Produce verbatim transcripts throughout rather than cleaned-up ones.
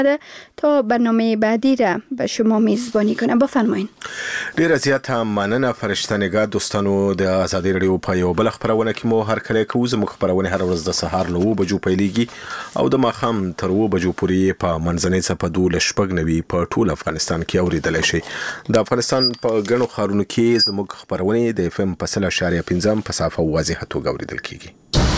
تا برنامه بعدی را به شما میزبانی کنم. بفرمایید. ډیره زیاته مننه فرشته نگاه. دوستانو د آزادۍ رادیو په یو بل خبرونه کې مو هر کله کوو. زموږ خبرونه هر ورځ د سهار له اوه بجو پیلېږي او د ماښام تر اوه بجو پورې په منځنۍ څپه دولس شپږ نوي په ټول افغانستان کې اورېدلی شئ. د افغانستان په ګڼو ښارونو کې زموږ خبرونه د اف ام په سل اشاریه پنځم په صافه واضحه توګه اورېدل کېږي.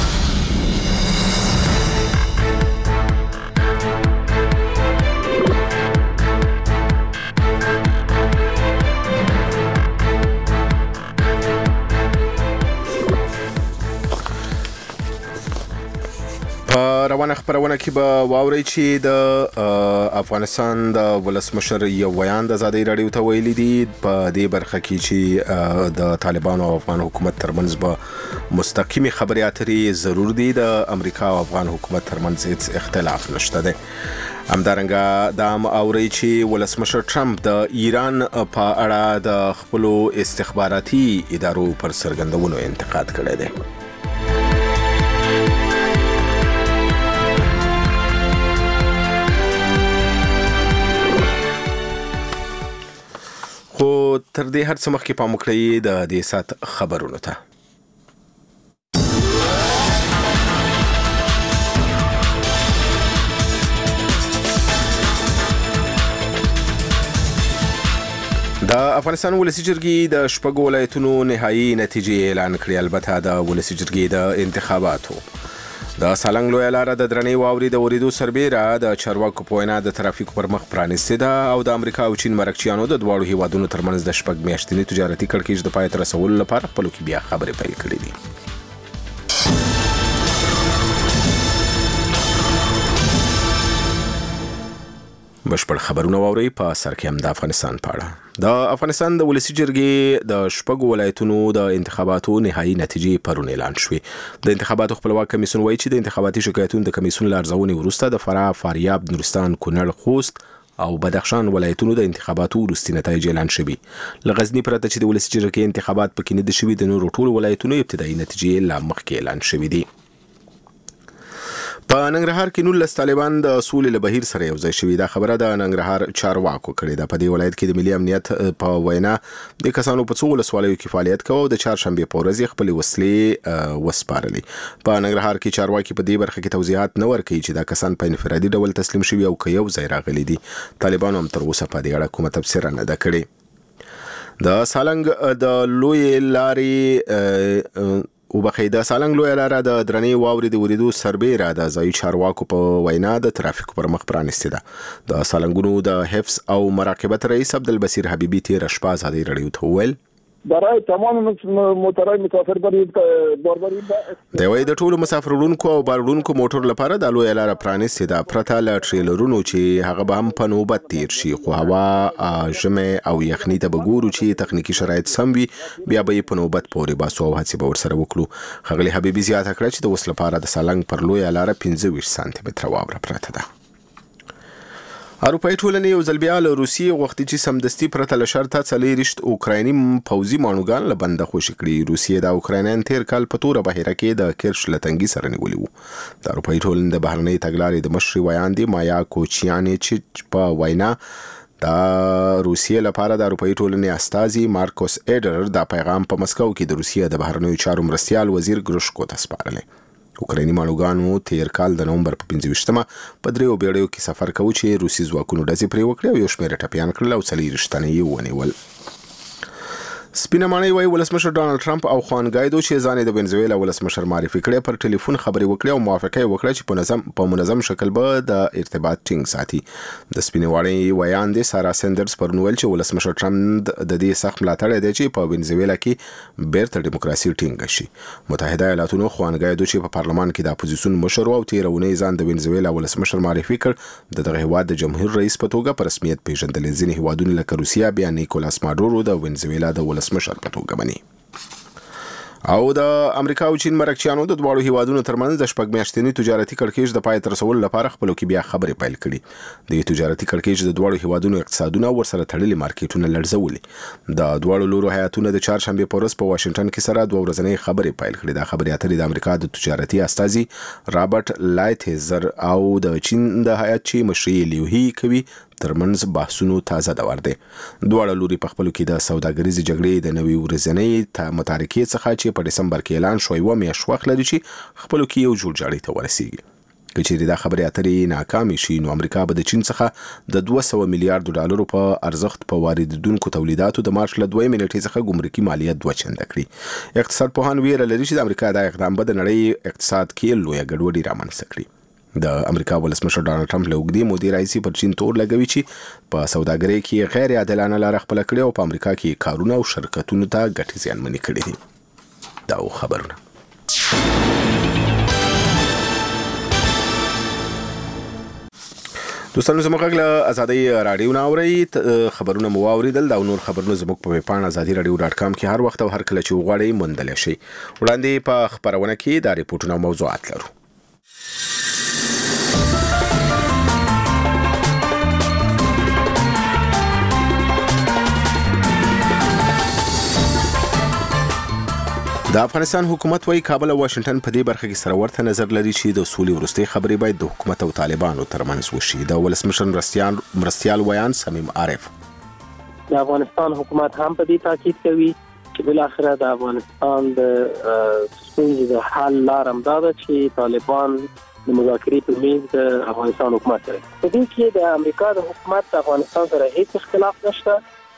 روانه خبرونه کې به واورئ چې د افغانستان د ولسمشر یو بیان د آزادۍ رادیو ته ویلي دي په دې برخه کې چې د طالبانو او افغان حکومت ترمنځ به مستقیمي خبرې اترې ضرور دي. د امریکا او افغان حکومت ترمنځ هیڅ اختلاف نشته دی. همدارنګه دا هم اورئ چې ولسمشر ټرمپ د ایران په اړه د خپلو استخباراتي ادارو پر څرګندونو انتقاد کړی دی. خو تر دې هر څه مخکې پام وکړئ د دې ساعت خبرونو ته. د افغانستان ولسی جرګې د شپږو ولایتونو نهایي نتیجې اعلان کړې. البته د ولسی جرګې د انتخاباتو د سالنګ لویه لاره د درنې واورې د ورېدو سربیره د چارواکو په وینا د ترافیکو پر مخ پرانیستې ده او د امریکا او چین مرکچیانو د دواړو هیوادونو ترمنځ د شپږ میاشتني تجارتي کړکېچ د پای ته رسولو لپاره خپلو کې بیا خبرې پیل کړې دي. بشپړ خبرونه واورئ په سر کې هم د افغانستان په اړه. د افغانستان د ولسی جرګې د شپږو ولایتونو د انتخاباتو نهایي نتیجې پرون اعلان شوې. د انتخاباتو خپلواک کمیسیون وایي چې د انتخاباتي شکایتونو د کمیسیون له ارزونې وروسته د فراه، فاریاب، نورستان، کونړ، خوست او بدخشان ولایتونو د انتخاباتو وروستي نتایج اعلان شوي. له غزني پرته چې د ولسی جرګې انتخابات پکې نه دي شوي، د نورو ټولو ولایتونو ابتدایي نتیجې لا مخکې اعلان شوي دي. په ننګرهار کې نولس طالبان د سولې له بهیر سره یو ځای شوي. دا خبره د ننګرهار چارواکو کړې ده. په دې ولایت کې د ملي امنیت په وینا د کسانو په څو ولسوالیو کې فعالیت کوي او د چهارشنبې په ورځ یې خپلې وسلې وسپارلې. په ننګرهار کې چارواکي په دې برخه کې توضیحات نه ورکوي چې دا کسان په انفرادي ډول تسلیم شوي او که یو ځای راغلي دي. طالبانو هم تر اوسه په دې اړه کومه تبصره نه ده کړې. د سالنګ د لوی لارې او بخیده سالنګ لویه لاره د درنې واورې د ورېدو سربیره د ځایي چارواکو په وینا د ترافیکو پر مخ پرانیستې ده. د سالنګونو د حفظ او مراقبت رئیس عبدالبصیر حبیبي تېره شپه آزادۍ رادیو ته وویل برای تمام موټرای مسافر برید باربرید دی وایي د ټولو مسافر وړونکو او بار وړونکو موټر لپاره د لویه لاره پرانیستې ده، پرته له ټریلرونو چې هغه به هم په نوبت تیر شي. خو هوا، ژمې او یخني ته به ګورو چې تخنیکي شرایط سم وي، بیا به یې په نوبت پورې باسو او هڅې به ورسره وکړو. ښاغلي حبیبي زیاته کړه چې د اوس لپاره د سالنګ پر لویه لاره پنځه ویشت سانتي متره واوره پرته ده. اروپایي ټولنې یو ځل بیا له روسیې غوښتي چې سمدستي پرته له شرطه څلېرویشت اوکرایني پوځي ماڼوګان له بنده خوشي کړي. روسیې د اوکراینیان تېر کال په توره بحیره کې د کرش له تنګي سره نیولي وو. د اروپایي ټولنې د بهرنۍ تګلارې د مشرې ویاندې مایا کوچیانیچ په وینا د روسیې لپاره د اروپایي ټولنې استازي مارکوس ایډر دا پیغام په مسکو کې د روسیې د بهرنیو چارو مرستیال وزیر ګروشکو ته سپارلی. اوکرایني ماڼوګانو تیر کال د نومبر په پنځه ویشتمه په دریو بیړیو کې سفر کوي چې روسي ځواکونو ډزې پرې وکړې او یو شمېر ټپیان کړل او څلېرویشت تنه یې ونیول. سپینه ماڼۍ وایي ولسمشر ډانلډ ټرمپ او خوان ګایدو چې ځان یې د وینزویلا ولسمشر معرفي کړی پر ټلیفون خبرې وکړې او موافقه یې وکړه چې په منظم په منظم شکل به د ارتباط ټینګ ساتي. د سپینې ماڼۍ ویاندې سارا سندرز پرون ویل چې ولسمشر ټرمپ د دې سخت ملاتړی دی چې په وینزویلا کې بیرته ډیموکراسي ټینګه شي. متحده ایالاتونو خوان ګایدو چې په پارلمان کې د اپوزیسیون مشر او تېره اونۍ ځان د وینزویلا ولسمشر معرفي کړ، د دغه هیواد د جمهور رئیس په توګه په رسمیت پیژندل. ځینې هیوادونه لکه روسیه بیا نیکولاس ماډورو د وینزویلا د ولسمشر په توګه مني. او د امریکا او چین مرکچیانو د دواړو هیوادونو ترمنځ د شپږ میاشتنی تجارتي کړکېچ د پای تر رسولو لپاره خپل کې بیا خبرې پیل کړي. د تجارتي کړکېچ د دواړو هیوادونو اقتصادونه ورسره تړلي مارکیټونه لړزولي. د دواړو لورو هیاتونو د چهارشنبه په ورځ په واشنگټن کې سره دوه ورځنۍ خبرې پیل کړې. د خبرې اترې د امریکا د تجارتي استازي رابرټ لایتهزر او د چین د هیات چې مشري لیوهی کوي ترمنځ بحثونو تازه دور دی. دواړه لوري په خپل کې د سوداګریزې جګړې د نوي ورځنۍ متارکې څخه چې په دسمبر کې اعلان شوی و میاشت وخت لري چې خپل کې یو جوړجاړي ته ورسیږي. کچېرې دا خبرې اترې ناکامې شي نو امریکا به د چین څخه د دوه سوه میلیارډ ډالرو په ارزښت په واردېدونکو تولیداتو د مارچ له دویمې نیټې څخه ګمرکي مالیه دوه چنده کړي. اقتصاد پوهان ویره لري چې د امریکا دا اقدام به د نړۍ اقتصاد کې لویه ګډوډي رامنځته کړي. د امریکا ولسمشر ډانلډ ټرمپ له اوږدې مودې راهیسې پر چین تور لګوي چې په سوداګرۍ کې غیر عادلانه لاره خپله کړې او په امریکا کې کارونه او شرکتونو ته ګټې زیانمنې کړې دي. دا خبرونه دوستانو زموږ غږ له ازادۍ راډیو نه اورئ. خبرونه مو واورېدل. دا نور خبرونه زموږ په ویب پاڼه ازادي راډیو ډاټ کام کې هر وخت او هر کله چې وغواړئ موندلی شئ. وړاندې په خپرونه کې دا ریپورټونه او موضوعات لرو. د افغانستان حکومت وايي کابل او واشنگټن په دې برخه کې سره ورته نظر لري چې د سولې وروستۍ خبرې باید د حکومت او طالبانو ترمنځ وشي. د ولسمشر مرستیال مرستیال ویان صمیم عارف د افغانستان حکومت هم په دې تاکید کوي چې بل اخره د افغانستان د ستونزې د حل لار هم دا ده چې طالبان د مذاکرې په میز د افغانستان حکومت سره. په دې کې د امریکا د حکومت د افغانستان سره هیڅ اختلاف نشته.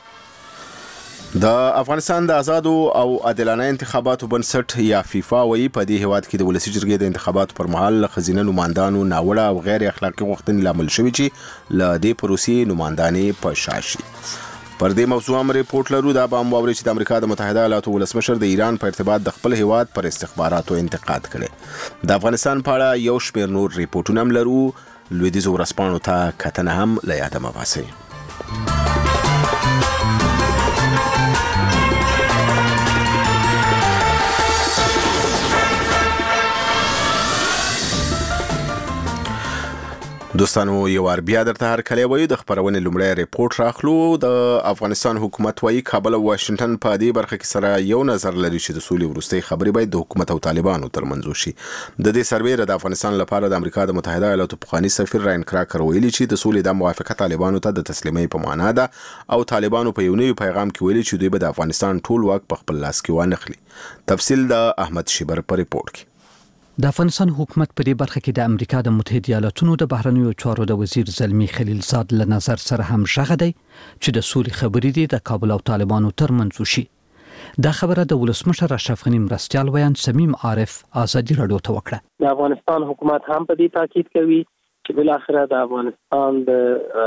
د افغانستان د آزادو او عادلانه انتخاباتو بنسټ یا فیفا وایي په دې هیواد کې د ولسي جرګې د انتخاباتو پر مهال خزینه نمائندانو ناوړه او غیر اخلاقي غوښتنې لامل شوي چې له دې پروسې نمائندانې په شا شي. پر دې موضوع هم ریپورټ لرو. دا به هم واورئ چې د امریکا د متحده ایالاتو ولسمشر د ایران په ارتباط د خپل هیواد پر استخباراتو انتقاد کړي. د افغانستان په اړه یو شمېر نور ریپورټونه هم لرو. لویدیځو ورځپاڼو ته کتنه هم له یاده مه باسئ. دوستانو یو ور بیا درته هر کله وایو د خبرونه لومړی ریپورت راخلو. د افغانستان حکومت وايي کابل او واشنگټن په دې برخه کې سره یو نظر لري چې د سولې وروستۍ خبرې باید د حکومت او طالبانو ترمنځ وشي. د دې سروې د افغانستان لپاره د امریکا د متحده ایالاتو پخوانی سفیر راین کراکر ویلي چې د سولې د موافقه طالبانو ته د تسلیمۍ په معنا ده او طالبانو په یو نوي پیغام کې ویلي چې دوی به د افغانستان ټول واک په خپل لاس کې وانخلي. تفصیل د احمد شیبر په ریپورت کې. د افغانستان حکومت په دې برخه کې د امریکا د متحده ایالاتونو د بهرنیو چارو د وزیر زلمی خلیلزاد له نظر سره هم ژغه دی چې د سولې خبرې دي د کابل او طالبانو ترمنځ وشي. دا خبره د ولسمشر اشرف غنی مرستیال ویان صمیم عارف ازادي راډیو ته وکړه. د افغانستان حکومت هم په دې تاکید کوي چې بل اخره د افغانستان د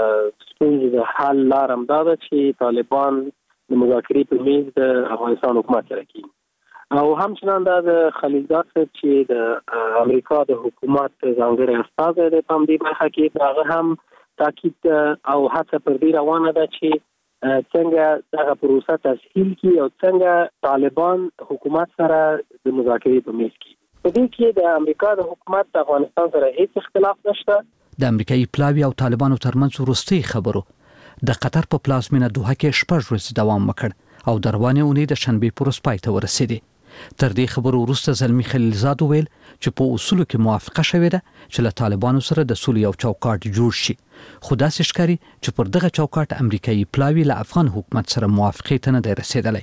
ستونزې د حل لار هم دا ده چې طالبان د مذاکرې په میز د افغانستان حکومت سره کوي. او همچنان دا د خلیلزاد صاحب چې د امریکا د حکومت ځانګړی استازی دی په دې برخه کې هغه هم تاکید او هڅه پر دې روانه ده چې څنګه دغه پروسه تسهیل کړي او څنګه طالبان حکومت سره د مذاکرې په میز کې. په دې کې د امریکا د حکومت د افغانستان سره هیڅ اختلاف نشته. د امریکایي پلاوی او طالبانو ترمنځ وروستۍ خبرو د قطر په پلازمینه دوحه کې شپږ ورځې دوام وکړ او د روانې اونۍ د شنبې په ورځ پای ته ورسېدې. تر دې خبرو وروسته زلمی خلیلزاد ویل چې په اصولو کې موافقه شوې ده چې له طالبانو سره د سولې یو چوکاټ جوړ شي. خو داسې ښکاري چې پر دغه چوکاټ امریکایي پلاوی له افغان حکومت سره موافقې ته نه دی رسېدلی.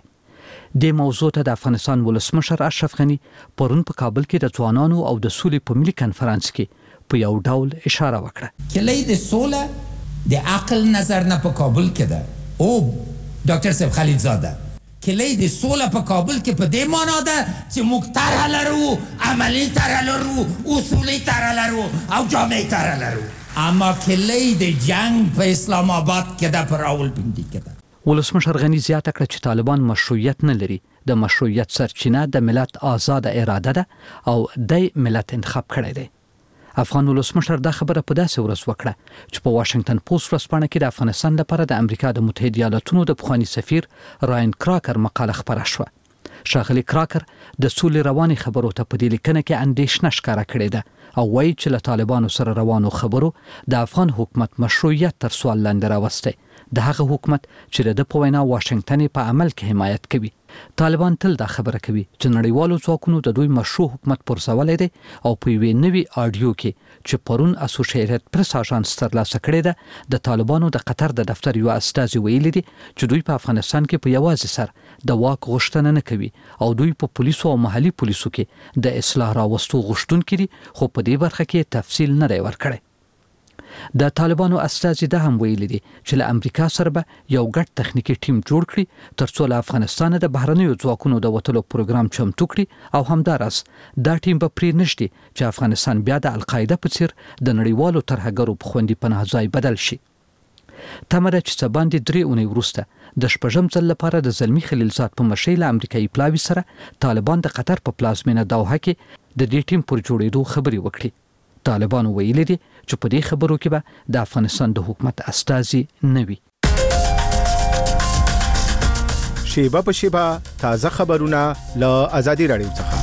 دې موضوع ته د افغانستان ولسمشر اشرف غنی پرون په کابل کې د ځوانانو او د سولې په ملي کنفرانس کې په یو ډول اشاره وکړه. کلی د سوله د عقل نظر نه په کابل کې ده او ډاکټر صاحب خلیلزاده کلی د سوله په کابل کې په دې معنا ده چې موږ طرح لرو، عملی طرح لرو، اصولي طرح لرو او جامع طرح لرو. اما کلی د جنگ په اسلام آباد کې ده، په راولپنډي کې ده. ولسمشر غنی زیاته کړه چې طالبان مشروعیت نه لري. د مشروعیت سرچینه د ملت آزاد اراده ده او د ملت انتخاب کړی دی. افغان ولسمشر دا خبره په داسې ورځ وکړه چې په واشنگټن پوسټ ورځپاڼه کې د افغانستان لپاره د امریکا د متحده ایالاتونو د پخوانی سفیر راین کراکر مقاله خپره شوه. ښاغلي کراکر د سولې رواني خبرو ته په دې لیکنه کې اندېښنه ښکاره کړې ده او وایي چې له طالبانو سره روانو خبرو د افغان حکومت مشروعیت تر سوال لاندې راوستی، د هغه حکومت چې د په وینا واشنگټن په عمل کې حمایت کوي. طالبان تل دا خبره کوي چې نړیوالو ځواکونو د دوی مشروع حکومت پرځولی دی او په یوې نوي آډیو کې چې پرون اسوسییټډ پریس اژانس ترلاسه کړې ده د طالبانو د قطر د دفتر یو استازي ویلي دي چې دوی په افغانستان کې په یوازې سر د واک غوښتنه نه کوي او دوی په پولیسو او محلي پولیسو کې د اصلاح راوستو غوښتونکي دي، خو په دې برخه کې تفصیل نه دی ورکړی. د طالبانو استازي دا هم ویلي دي چې له امریکا سره به یو ګډ تخنیکی ټیم جوړ کړي ترڅو له افغانستان د بهرنیو ځواکونو د وتلو پروګرام چمتو کړي او همداراز دا ټیم به پرې نشي چې افغانستان بیا د القاعده په څیر د نړیوالو ترهګرو په خوندي پناه ځای بدل شي. تمره چې څه باندې درې اونۍ وروسته د شپږم ځل لپاره د زلمی خلیلزاد په مشرۍ له امریکایي پلاوي سره طالبان د قطر په پلازمینه دوحه کې د دې ټیم پر جوړېدو خبرې وکړي. طالبان ویلي دي چې په دې خبرو کې به د افغانستان د حکومت استازي نه وي. شیبه په شیبه تازه خبرونه له آزادي رادیو څخه.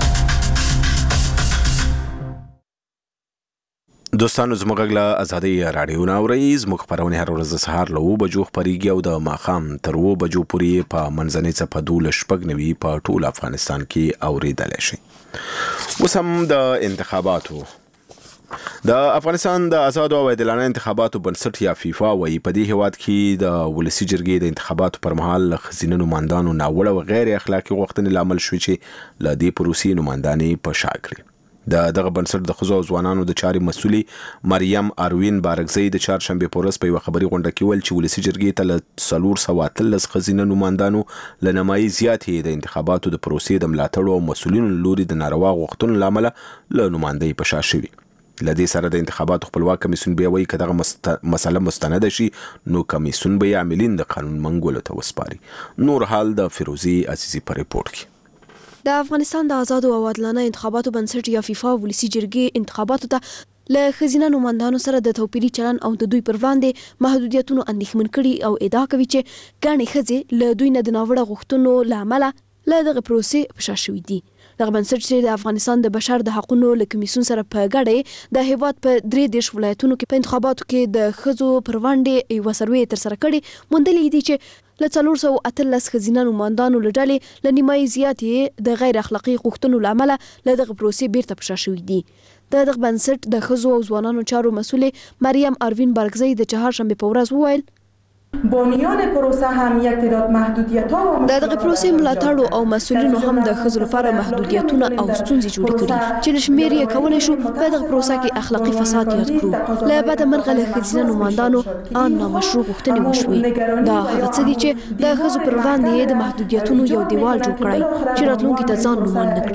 دوستانو زموږ له آزادي رادیو نه اورئ، زموږ خبرونه هر ورځ سهار له اوه بجو خپرېږي او د ماښام تر اوه بجو پورې په منځنۍ څپه دولس شپږ نوي په ټول افغانستان کې اورېدلی شي. اوس هم د انتخاباتو د افغانستان د آزاد او عادلانه انتخاباتو بنسټ یا فیفا وایي په دې هیواد کې د ولسی جرګې د انتخاباتو پر مهال ښځینه نمایندانو ناوړه او غیر اخلاقي غوښتنې لامل شوې چې له دې پروسې نمایندانې په شا کړي. د دغه بنسټ د ښځو او ځوانانو د چارې مسؤلې مریم اروین بارکزی د چهارشنبې په ورځ په یوه خبري غونډه کې ویل چې ولسی جرګې ته له څلور سوه اتلس ښځینه نمایندانو له نیمایي زیاتې د انتخاباتو د پروسې د ملاتړو او مسؤلینو له لوري د ناروا غوښتنو له امله له نمایندګۍ په شا شوي. لدې سره د انتخاباتو خپلواک کمیسیون بیا وایي که دغه مست... مسله مستنده شي نو کمیسیون به یې عاملین د قانون منګولو ته وسپاري. نور حال د فیروزي عزیزي په ریپورت کې. د افغانستان د آزاد او عادلانه انتخاباتو بنسټ یا فیفا ولسی جرګې انتخاباتو ته له ښځینه نمایندانو سره د توپیري چلن او د دوی پر وړاندې محدودیتونو اندېښمن کړي او ادعا کوي چې ګڼې ښځې له دوی نه د ناوړه غوښتنو له امله له دغه پروسې په شا شوي دي. دغه بنسټ چې د افغانستان د بشر د حقوقو له کمیسیون سره په ګډه د هیواد په درې دیش ولایتونو کې په انتخاباتو کې د ښځو پر وړاندې یوه سروې ترسره کړې، موندلې دي چې له څلور سوه اتلس ښځینه نمایندانو له ډلې له نیمایي زیاتې د غیر اخلاقي غوښتنو له امله له دغه پروسې بیرته په شا شوي دي. د دغه بنسټ د ښځو او ځوانانو چارو مسؤلې مریم اروین بارکزی د چهارشنبې په ورځ وویل بانیان پروسه هم یک تعداد محدودیت‌ها و د دغه پروسې ملاتړو او مسؤلینو هم د ښځو لپاره محدودیتونه او ستونزې جوړې کړي چې له شمېر یې کولی شو په دغه پروسه کې اخلاقي فساد یاد کړو. له بده مرغه له ښځینه نمایندانو ان نامشروع غوښتنې وشوې. دا هغه څه دي چې د ښځو پر وړاندې یې د محدودیتونو یو دیوال جوړ کړی چې راتلونکي ته ځان نومان نه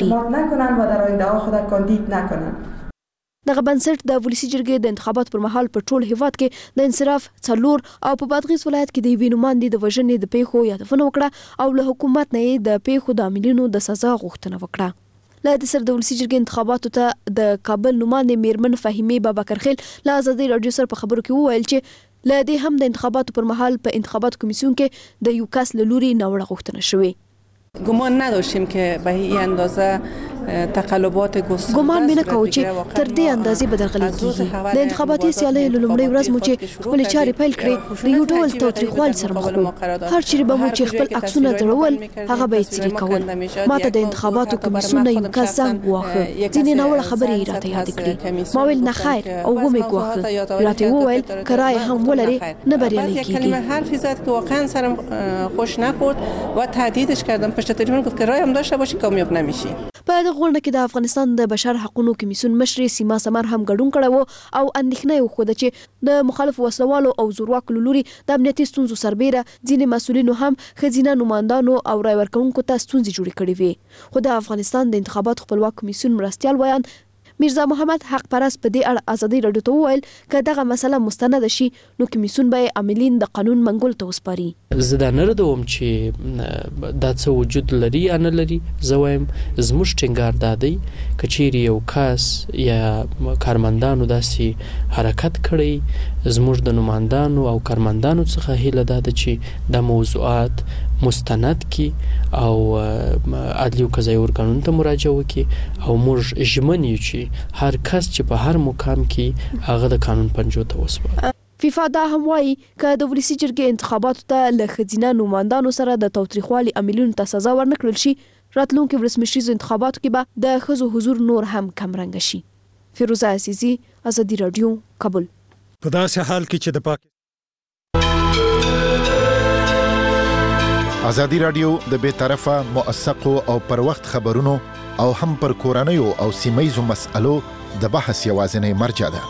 کړي. دغه بنسټ د ولسی جرګې د انتخاباتو پر مهال په ټول هیواد کې د انصراف څلور او په بادغیس ولایت کې د یوې نمایندې د وژنې د پیښو یادونه وکړه او له حکومت نه یې د پیښو د عاملینو د سزا غوښتنه وکړه. له دې سره د ولسی جرګې انتخاباتو ته د کابل نمایندې میرمن فهیمې بابکرخیل له آزادي رادیو سره په خبرو کې وویل چې له دې هم د انتخاباتو پر مهال په انتخاباتو کمیسیون کې د یو کس له لوري ناوړه غوښتنه شوې. گمان نداشتیم که به این اندازه تقلبات گسترده ګمان مې نه کوو چې تر دې اندازې به درغلي کېږي. د انتخاباتي سیالیو له لومړۍ ورځ مو چې خپلې چارې پیل کړې د یو ډول تاوتریخوالي سره مخ وو. هر چیرې به مو چې خپل عکسونه ځړول هغه به یې څیرې کول. ما ته د انتخاباتو کمیسیون نه یو کس زنګ وواهه، ځینې ناوړه خبرې یې راته یادې کړې. ما ویل نه خیر او ومې ګواښه. راته یې وویل که رایه هم ولرې نه بریالی کېږي. حرفی زد که واقعا سرم خوش نخورد و تهدیدش کردم پشت تلفن گفت که رای هم داشته باشی کامیاب نمیشی. په دغه غونډه کې د افغانستان د بشر حقوقو کمیسیون مشرې سیما سمر هم ګډون کړی و او اندېښنه یې وښوده چې د مخالفو وسلوالو او زورواکو له لوري د امنیتي ستونزو سربیره ځینې مسؤلینو هم ښځینه نمایندانو او رای ورکوونکو ته ستونزې جوړې کړې وې. خو د افغانستان د انتخاباتو خپلواک کمیسیون مرستیال ویان میرزا محمد حق پرست په دې اړه آزادي رادیو ته وویل که دغه مسله مستنده شي نو کمیسیون به عاملین د قانون منګول ته وسپاري. زه دا نه ردوم چې دا څه وجود لري یا نه لري. زه وایم زموږ ټینګار دا دی که چیرې یو کس یا کارمندانو داسې حرکت کړی زموږ د نمائندانو او کارمندانو څخه هیله ده چې د موضوعات مستند کی او عدلی او قضایي ارګانونو ته مراجعه وکړي او موږ ژمن یو چې هر کس چې په هر مقام کې هغه د قانون پنجو ته وسپاري. فیفا دا هم وایي که د ولسي جرګې انتخاباتو ته له ښځینه نمائندانو سره د تاوتریخوالي عاملونو ته سزا ورنکړل شي، راتلونکي ولسمشریزو انتخاباتو کې به د ښځو حضور نور هم کمرنګه شي. فیروزه عزیزي، ازادي راډیو، کابل. په داسې حال کې چې د پاک ازادي راډیو د بې طرفه، موثقو او پر وخت خبرونو او هم پر کورنیو او سیمه‌یزو مسألو د بحث یوازینۍ مرجع ده.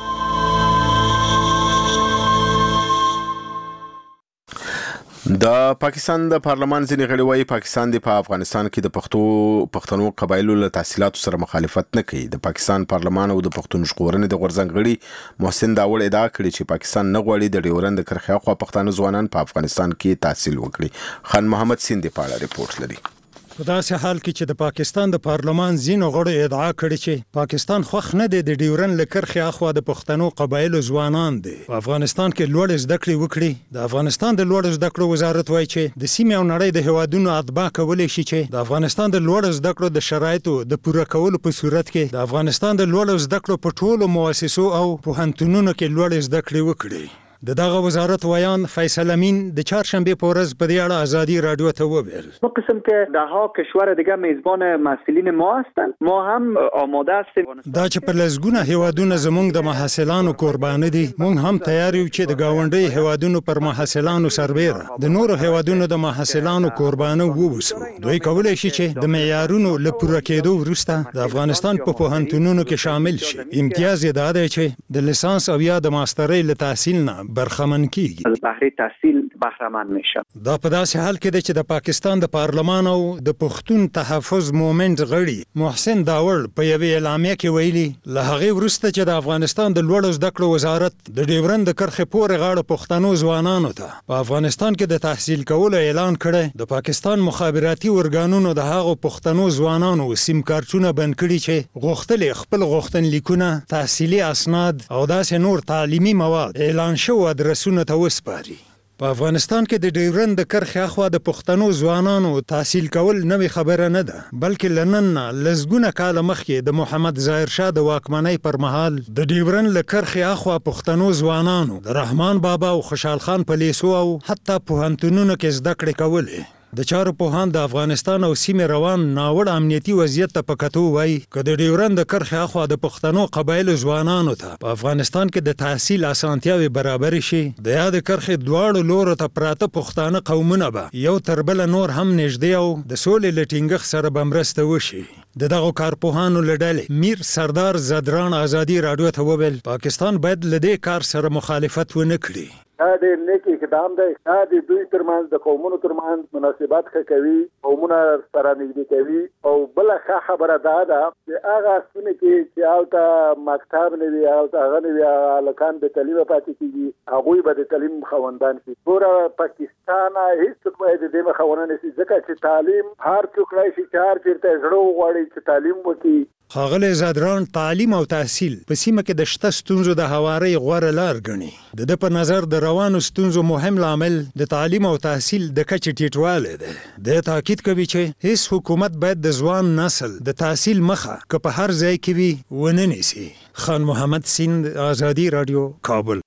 د پاکستان د پارلمان ځینې غړي وايي پاکستان د په افغانستان کې د پښتو پښتنو قبایلو له تحصیلاتو سره مخالفت نه کوي. د پاکستان پارلمان او د پښتون ژغورنې د غورځنګ غړي محسن داوړ ادعا کړې چې پاکستان نه غواړي د ډیورند د کرښې اخوا پښتانه ځوانان په افغانستان کې تحصیل وکړي. خان محمد سیند په اړه ریپورت لري. په داسې حال کې چې د پاکستان د پارلمان ځینو غړو ادعا کړې چې پاکستان خوښ نه دی د ډیورند له کرښې اخوا د پښتنو قبایلو ځوانان دي په افغانستان کې لوړ زده کړې وکړي. د افغانستان د لوړ زده کړو وزارت وایي چې د سیمې او نړۍ د هیوادونو اتباع کولی شي چې د افغانستان د لوړ زده کړو د شرایطو د پوره کولو په صورت کې د افغانستان د لوړ زده کړو په ټولو مؤسسو او پوهنتونونو کې لوړ زده کړې وکړي. د دغه وزارت ویان فیصل امین د چهارشنبه په ورځ په دې اړه ازادي رادیو ته وویل. ما قسم که ده ها کشور دیگه میزبان محصلین ما هستند، ما هم آماده هستیم. دا چې په لزګونه هیوادونه زموږ د محصلانو قرباني دي، موږ هم تیار یو چې د گاونډي هیوادونو پر محصلانو سربېره د نورو هیوادونو د محصلانو قرباني ووسو. دوی کولای شي چې د معیارونو له پوره کېدو وروسته د افغانستان په پوهنتونونو کې شامل شي. امتیاز یې دا دی چې د لیسانس او یا د ماسترۍ له تحصیل نه برخمن کیږي. از بهره تحصیل بهره‌مند میشه. دا په داسې حال کې دی چې د پاکستان د پارلمان او د پښتون تحفظ مومنت غړي محسن داوړ په یوې اعلامیه کې ویلي له هغې وروسته چې د افغانستان د لوړو زده کړو وزارت د ډیورند د کرښې پورې غاړه پښتنو ځوانانو ته په افغانستان کې د تحصیل کولو اعلان کړی، د پاکستان مخابراتي ارګانونو د هغو پښتنو ځوانانو سیم کارتونه بند کړي چې غوښتل خپل غوښتنلیکونه، تحصیلي اسناد او داسې نور تعلیمي مواد اعلان شو ادرسونه ته وسپاري. په افغانستان کې د ډیورند د کرښې اخوا د پښتنو ځوانانو تحصیل کول نوې خبره نه ده، بلکې لنن لزګونه کاله مخکې د محمد ظاهر شاه د واکمنۍ پر مهال د ډیورند له کرښې اخوا پښتنو ځوانانو د رحمان بابا او خوشحال خان په لیسو او حتی پوهنتونونو کې زده کړې کولې. د چارو پوهان د افغانستان او سیمې روان ناوړه امنیتي وضعیت ته په کتو وایي که د ډیورند د کرښې اخوا د پښتنو قبایلو ځوانانو ته په افغانستان کې د تحصیل اسانتیاوې برابرې شي، د یاد کرښې دواړو لورو ته پراته پښتانه قومونه به یو تر بله نور هم نږدې او د سولې له ټینګښت سره به مرسته وشي. د دغو کارپوهانو له ډلې میر سردار زدران ازادي راډیو ته وویل پاکستان باید له دې کار سره مخالفت ونه کړي. دا د نیک اقدام دی، دا د دوی ترمنځ د قومونو ترمنځ مناسبات ښه کوي، قومونه سره نږدې کوي. او بله ښه خبره دا ده چې هغه سیمې کې چې هلته مکتب نه وي، هلته هغه نه وي، هغه هلکان بې تعلیمه پاتې کېږي، هغوی به د تعلیم خاوندان شي. ګوره پاکستان هېڅوک باید د دې مخه ونه نیسي، ځکه چې تعلیم هر څوک راشي چې هر چېرته زړه وغواړي چې تعلیم وکړي. ښاغلی زادران تعلیم او تحصیل په سیمه کې د شته ستونزو د هوارۍ غوره لار ګڼي. د ده په نظر د روانو ستونزو مهم لامل د تعلیم او تحصیل د کچې ټیټوالی دی. دی تاکید کوي چې هیڅ حکومت باید د ځوان نسل د تحصیل مخه که په هر ځای کې وي ونه نیسي. خان محمد سیند، ازادي راډیو، کابل.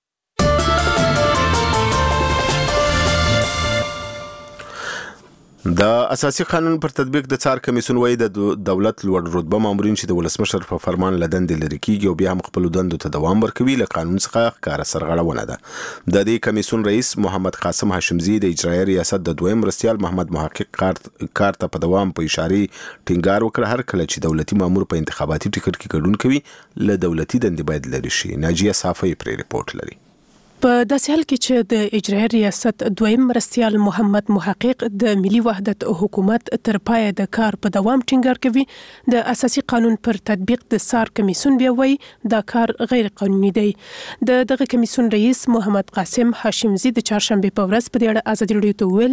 د اساسي قانون پر تطبیق د څار کمیسیون وایي د دولت لوړ رتبه مامورین چې د ولسمشر په فرمان له دندې لرې کیږي او بیا هم خپلو دندو ته دوام ورکوي له قانون څخه ښکاره سرغړونه ده. د دې کمیسیون رئیس محمد قاسم هاشمزي د اجرایي ریاست د دویم مرستیال محمد محقق کار ته په دوام په اشارې ټینګار وکړ هر کله چې دولتي مامور په انتخاباتي ټکټ کې ګډون کوي له دولتي دندې باید لرې شي. ناجیه صافی پرې ریپورت لري. په داسې حال کې چې د اجرایي ریاست دویم مرستیال محمد محقق د ملي وحدت حکومت تر پایه د کار په دوام ټینګار کوي، د اساسي قانون پر تطبیق د سار کمیسیون بیا وایي دا کار غیر قانوني دی. د دغه کمیسیون رئیس محمد قاسم هاشمزي د چهارشنبه په ورځ په دې اړه ازادي راډیو ته وویل ما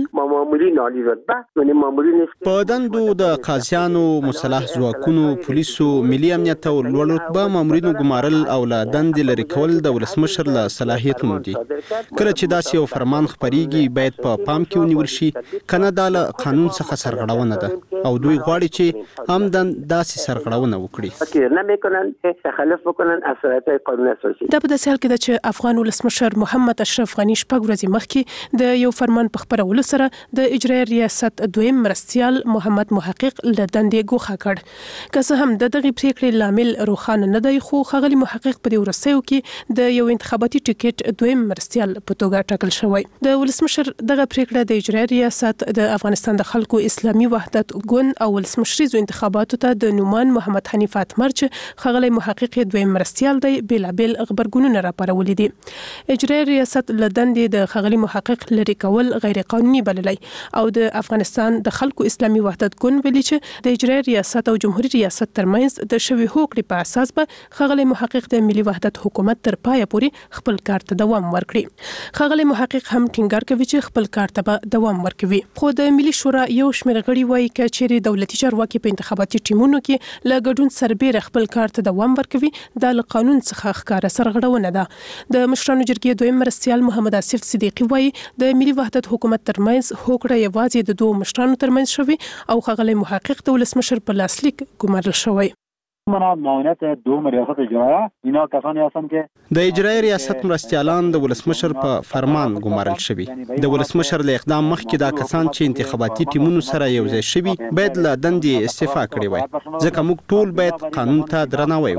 مامورین عالی رتبه یعنی مامورین په دندو د قاضیانو، مسلح ځواکونو، پولیسو، ملي امنیت او لوړ رتبه مامورینو ګمارل او له دندې لرې کول د ولسمشر له صلاحیتونو دي. کله چې داسې یو فرمان خپریږي باید په پام کې ونیول شي، کنه دا له قانون څخه سرغړونه ده او دوی غواړي چې عمدن داسې سرغړونه وکړي. نه میکنن تخلف بکنن از شرایط قانون اساسی. دا په داسې حال کې ده چې افغان ولسمشر محمد اشرف غني شپږ ورځې مخکې د یو فرمان په خپرولو سره د اجرایي ریاست دویم مرستیال محمد محقق له دندې ګوښه کړ. که څه هم د دغې پریکړې لامل روښانه نه دی، خو ښاغلي محقق په دې وروستیو کې د یو انتخاباتي ټیکټ دویم مرستیال په توګه ټاکل شوی. د ولسمشر دغه پریکړه د اجرایي ریاست د افغانستان د خلکو اسلامي وحدت ګوند او ولسمشریزو انتخاباتو ته د نومان محمد حنیف اتمر چې ښاغلی محقق دویم مرستیال دی بېلابېل غبرګونونه راپارولي دي. اجرایي ریاست له دندې د ښاغلي محقق لرې کول غیر قانوني بللی او د افغانستان د خلکو اسلامي وحدت ګوند ویلي چې د اجرایي ریاست او جمهوریت ریاست ترمنځ د شوي هوکړې په اساس به ښاغلی محقق د ملي وحدت حکومت تر پایه پورې خپل کار ته دوام ورکړي. ښاغلی محقق هم ټینګار کوي چې خپل کار ته به دوام ورکوي. خو د ملي شورا یو شمېر غړي وایي که چیرې دولتي چارواکي په انتخاباتي ټیمونو کې له ګډون سربیره خپل کار ته دوام ورکوي، دا له قانون څخه ښکاره سرغړونه ده. د مشرانو جرګې دویم مرستیال محمد آصف صدیقي وایي د ملي وحدت حکومت ترمنځ هوکړه یوازې د دوه مشرانو ترمنځ شوې او ښاغلی محقق د ولسمشر په لاسلیک ګمارل شوی. معاونت دوم ریاست اجرایه اینا کسانی هستند که د اجرایي ریاست مرستیالان د ولسمشر په فرمان ګمارل شوي. د ولسمشر له اقدام مخکې دا کسان چې انتخاباتي ټیمونو سره یوځای شوي باید له دندې استعفا کړې وای، ځکه موږ ټول باید قانون ته درناوی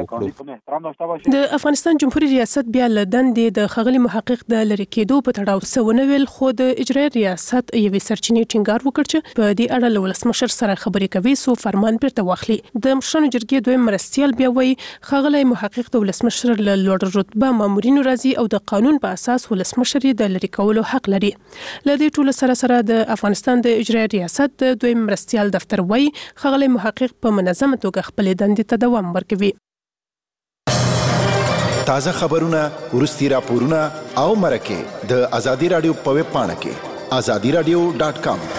وکړو. د افغانستان جمهوریت ریاست بیا له دندې د ښاغلي محقق د لرې کېدو په تړاو څه ونه ویل، خو د اجرایي ریاست یوې سرچینې ټینګار وکړ چې په دې اړه له ولسمشر سره خبرې کوي څو فرمان بیرته واخلي. د مشرانو جرګې دویم مرستیال بیا وایي ښاغلی محقق د ولسمشر له لوړ رتبه مامورینو راځي او د قانون په اساس ولسمشر یې د لرې کولو حق لري. له دې ټولو سره سره د افغانستان د اجرایي ریاست د دویم مرستیال دفتر وایي ښاغلی محقق په منظمه توګه خپلې دندې ته دوام ورکوي. تازه خبرونه، وروستي راپورونه او مرکې د ازادي راډیو په ویب پاڼه کې ازادي راډیو ډاټ کام.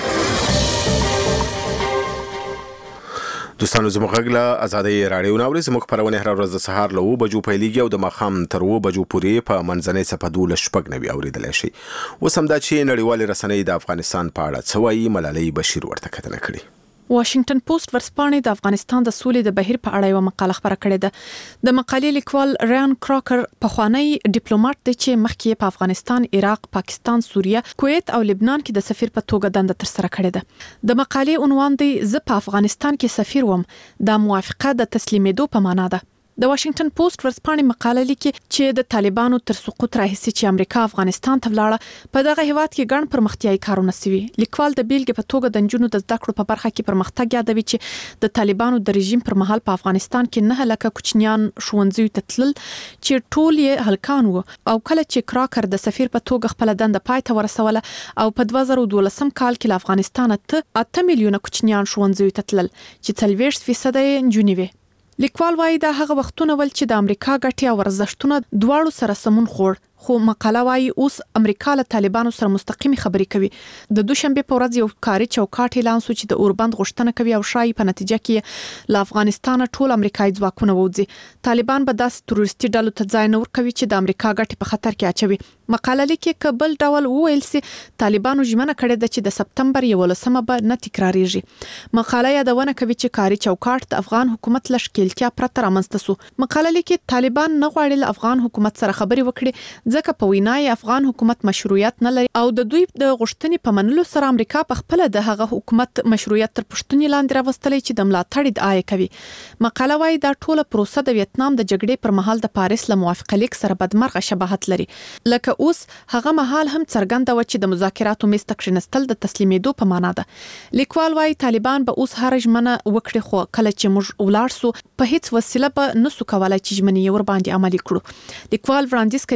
دوستانو زموږ غږ له ازادي راډیو ناوړي زموږ خپرونه هر ورځ د سهار له اوه بجو پیلېږي او د ماښام تر اوه بجو پورې په منځنۍ څپه دولس شپږ نوي اورېدلی شي. اوس همدا چې نړیوالې رسنۍ د افغانستان په اړه څه وایي، ملالۍ بشیر ورته کتنه کړې. واشنگټن پوسټ ورسپانې د افغانستان د سولې د بهیر په اړه یو مقاله خبره کړې ده. د مقالې لیکوال ریان کراکر پخوانی ډیپلوماټ دی چې مخکې په افغانستان، عراق، پاکستان، سوریه، کویت او لبنان کې د سفیر په توګه دنده تر سره کړې ده. د مقالې عنوان دی زه په افغانستان کې سفیر وم، دا موافقه د تسلیمېدو په معنا ده. د واشنگټن پوسټ ورسپانې مقاله لیکي چې د طالبانو تر سقوط راهیسې چې امریکا افغانستان ته ولاړه په دغه هیواد کې ګڼ پرمختیايي کارونه سوي. لیکوال د بیلګې په توګه د نجونو د زده کړو په برخه کې پرمختګ یادوي چې د طالبانو د رژیم پر مهال په افغانستان کې نه لکه کوچنیان ښوونځیو ته تلل چې ټول یې هلکان وو، او کله چې کراکر د سفیر په توګه خپل دنده پای ته ورسوله او په دوه زره دولسم کال کې له افغانستانه ته اته میلیونه کوچنیان ښوونځیو ته تلل چې څلوېښت فیصده یې نجونې وې. لیکوال وایي دا هغه وختونه ول چې د امریکا ګټې او ارزښتونه دواړو سره سمون خوړ، خو مقاله وایي اوس امریکا له طالبانو سره مستقیمي خبرې کوي. د دوشنبه په ورځ یو کاري چوکاټ اعلان شو چې د اوربند غوښتنه کوي او شایي په نتیجه کې له افغانستان ټول امریکایي ځواکونه ووځي. طالبان به داسې تروریستي ډلو ته ځای نه ورکوي چې د امریکا ګټې په خطر کې اچوي. مقاله لیکي که بل ډول وویل سي طالبانو ژمنه کړې ده چې د سپتمبر یولسمه به نه تکراریږي. مقاله یادونه کوي چې کاري چوکاټ د افغان حکومت له ښکېلتیا پرته رامنځته سو. مقاله لیکي طالبان نه غواړي له افغان حکومت سره خبرې وکړي ځکه په وینا یې افغان حکومت مشروعیت نه لري او د دوی د غوښتنې په منلو سره امریکا په خپل د هغه حکومت مشروعیت تر پښتنې لاندې راوستلې چې د ملاتړ ادعا کوي. مقاله وايي دا ټوله پروسه د ویتنام د جګړې پر مهال د پاریس له موافقه لیک سره بدمرغه شباهت لري. لکه اوس هغه مهال هم څرګنده و چې د مذاکراتو میز ته کښېنستل د تسلیمېدو په معنا ده. لیکوال وايي طالبان به اوس هر ژمنه وکړي، خو کله چې موږ ولاړ سو په هیڅ وسیله به نسو کولای چې ژمنې ور باندې عملي کړو. لیکوال وړاندیز کوي چې امریکا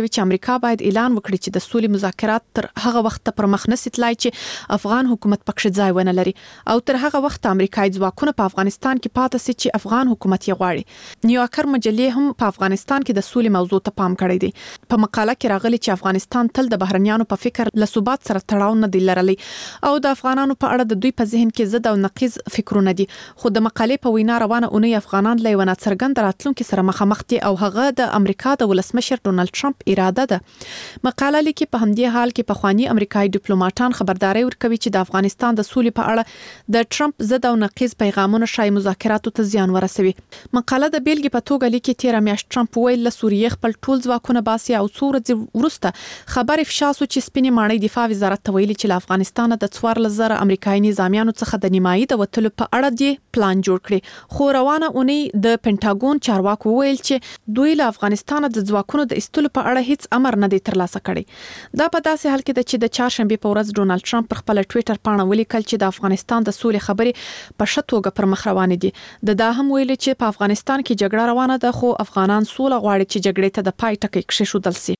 امریکا باید اعلان وکړي چې د سولې مذاکرات تر هغه وخت پر مخ نه سټلای چې افغان حکومت پکښ ځای ونه لري او تر هغه وخت امریکایي ځواکونه په افغانستان کې پاتې سي چې افغان حکومت یې غواړي. نیویارکر مجلې هم په افغانستان کې د سولې موضوع ته پام کړی دی. په مقاله کې راغلي چې افغانستان تل د بهرنیانو په فکر له ثبات سره تړاو نه دی لرلی او د افغانانو په اړه د دوی په ذهن کې ضد او نقیض فکرونه دي. خو د مقالې په وینا روانه اونۍ افغانان له یو ناڅرګند راتلونکي سره مخامخ دي او هغه د امریکا د ولسمشر ډونالد ټرمپ اراده ده. مقاله لیکي په همدې حال کې پخوانی امریکایي ډیپلوماټان خبرداري ورکوي چې د افغانستان د سولې په اړه د ټرمپ ضد او نقیض پیغامونه شای مذاکراتو ته زیان ورسوي. مقاله د بیلګې په توګه لیکي تیر میاشت ټرمپ ویل له سوریې خپل ټول ځواکونه باسي او څو ورځې وروسته خبر افشا شو چې سپینې ماڼۍ دفاع وزارت ته ویلي چې له افغانستان د څوارلس زره امریکایي نظامیانو څخه د نیمایي د وتلو په اړه دی پلان جوړ کړي. خو روانه اونۍ د پینټاګون چارواکو ویل چې دوی له افغانستان د ځواکونو د ایستلو په اړه هیڅ امر نه دی ترلاسه کړی. دا په داسې حال کې ده چې د چهارشنبه په ورځ ډونالد ټرمپ پر خپل ټوئیټر باندې ولیکل چې د افغانستان د سولې خبرې په ښه توګه پر مخ روانې دي. د دا هم ویل چې په افغانستان کې جګړه روانه ده خو افغانان سوله غواړي چې جګړې ته د پای ټکی کښېښودل شي.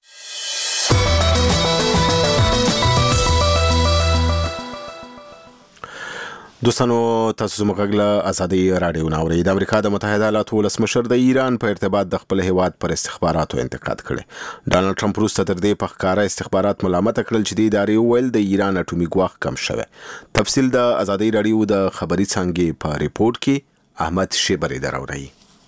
دوستانو تاسو زموږ له ازادي رادیو ناوړي. د امریکا د متحده ایالاتو ولسمشر د ایران په ارتباط د خپل هیواد پر استخباراتو انتقاد کړي. ډانلډ ټرمپ وروسته تر دې په ښکاره استخبارات ملامت کړل چې د ادارې ویل د ایران اټومي ګواښ کم شوی. تفصیل د ازادي رادیو د خبري څانګې په ریپورت کې احمد شیبری دراوړي.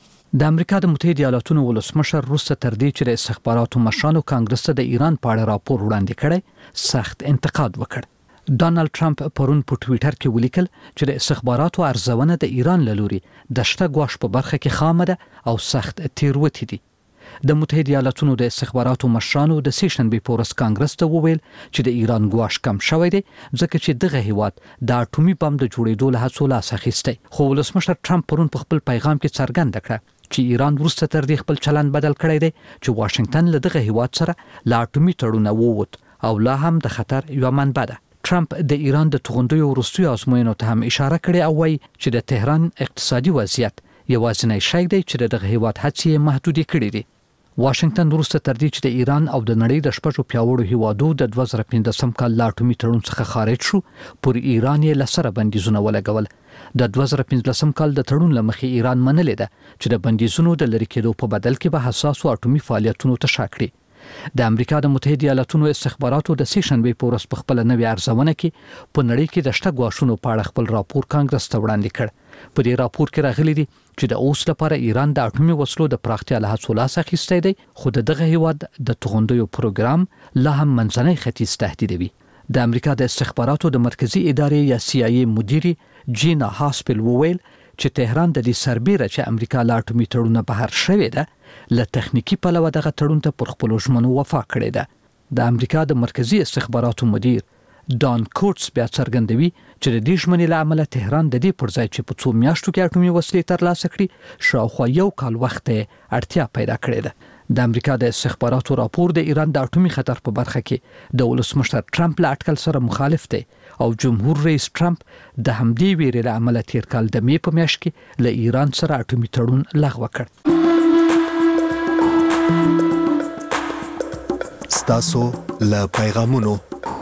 د امریکا د متحده ایالاتو ولسمشر وروسته تر دې چې د استخباراتو مشرانو کانګرس ته د ایران په اړه راپور وړاندې کړي سخت انتقاد وکړ. ډانلډ ټرمپ پرون په ټوئیټر کې ولیکل چې د استخباراتو ارزونه د ایران له لوري د شته ګواښ په برخه کې خامه ده او سخت تیروتې دي. د متحده ایالاتو د استخباراتو مشرانو د سیشنبه په ورځ کانګرس ته وویل چې د ایران ګواښ کم شوی دی ځکه چې دغه هیواد د اټومي بم د جوړېدو له هڅو لاس اخیستی. خو ولسمشر ټرمپ پرون په خپل پیغام کې څرګنده کړه چې ایران وروسته تر دې خپل چلند بدل کړی دی چې واشنگټن له دغه هیواد سره لا اټومي تړون ووت او لا هم د خطر یو منبع ده. ټرمپ د ایران د توغندیو وروستیو ازموینو ته هم اشاره کړې او وایي چې د تهران اقتصادي وضعیت یوازینی شی دی چې دغه هیواد هڅې محدودې کړې دي. واشنگټن وروسته تر دې چې د ایران او د نړۍ د شپږو پیاوړو هیوادو د دوه زره پنځم کال لا اټومي تړون څخه خارج شو پر ایران یې لسره بندیزونه ولګول. د دوه زره پنځلسم کال د تړون لمخې ایران منلې ده چې د بندیزونو د لری کېدو په بدل کې به حساسو اټومي فعالیتونو ته شا کړي. د امریکا د متحده ایالاتو استخباراتو د سیشنبه په ورځ په خپل نوې ارزونه کې په نړۍ کې د شته ګواښونو په اړه خپل راپور کانګرس ته وړاندې کړ. په دې راپور کې راغلي دي چې د اوس لپاره ایران د اټومي وسلو د پراختیا له هڅو لاس اخیستی دی خو دغه هیواد د توغندیو پروګرام لا هم منځنی ختیځ تهدیدوي. د امریکا د استخباراتو د مرکزی ادارې یا سی آی ای مدیره جینا هاسپل وویل چې تهران د دې سربېره چې امریکا لا اټومي تړون بهر شوی ده له تخنیکی پلوه دغه تړون ته پر خپل ژمنو وفا کړې ده. د امریکا د مرکزی استخباراتو مدیر ډان کوټس بیا څرګندوي چې د دې ژمنې له امله تهران د دې پر ځای چې په څو میاشتو کې اټومي وسلې ترلاسه کړي شاوخوا یو کال وخت اړتیا پیدا کړې ده. د امریکا د استخباراتو راپور د ایران د اټومي خطر په برخه کې د ولسمشر ټرمپ له اټکل سره مخالف دی او جمهور رئیس ټرمپ د همدې ویرې له امله تیر کال د می په میاشت کې له ایران سره اټومي تړون لغوه کړ. ستاسو له پیغامونو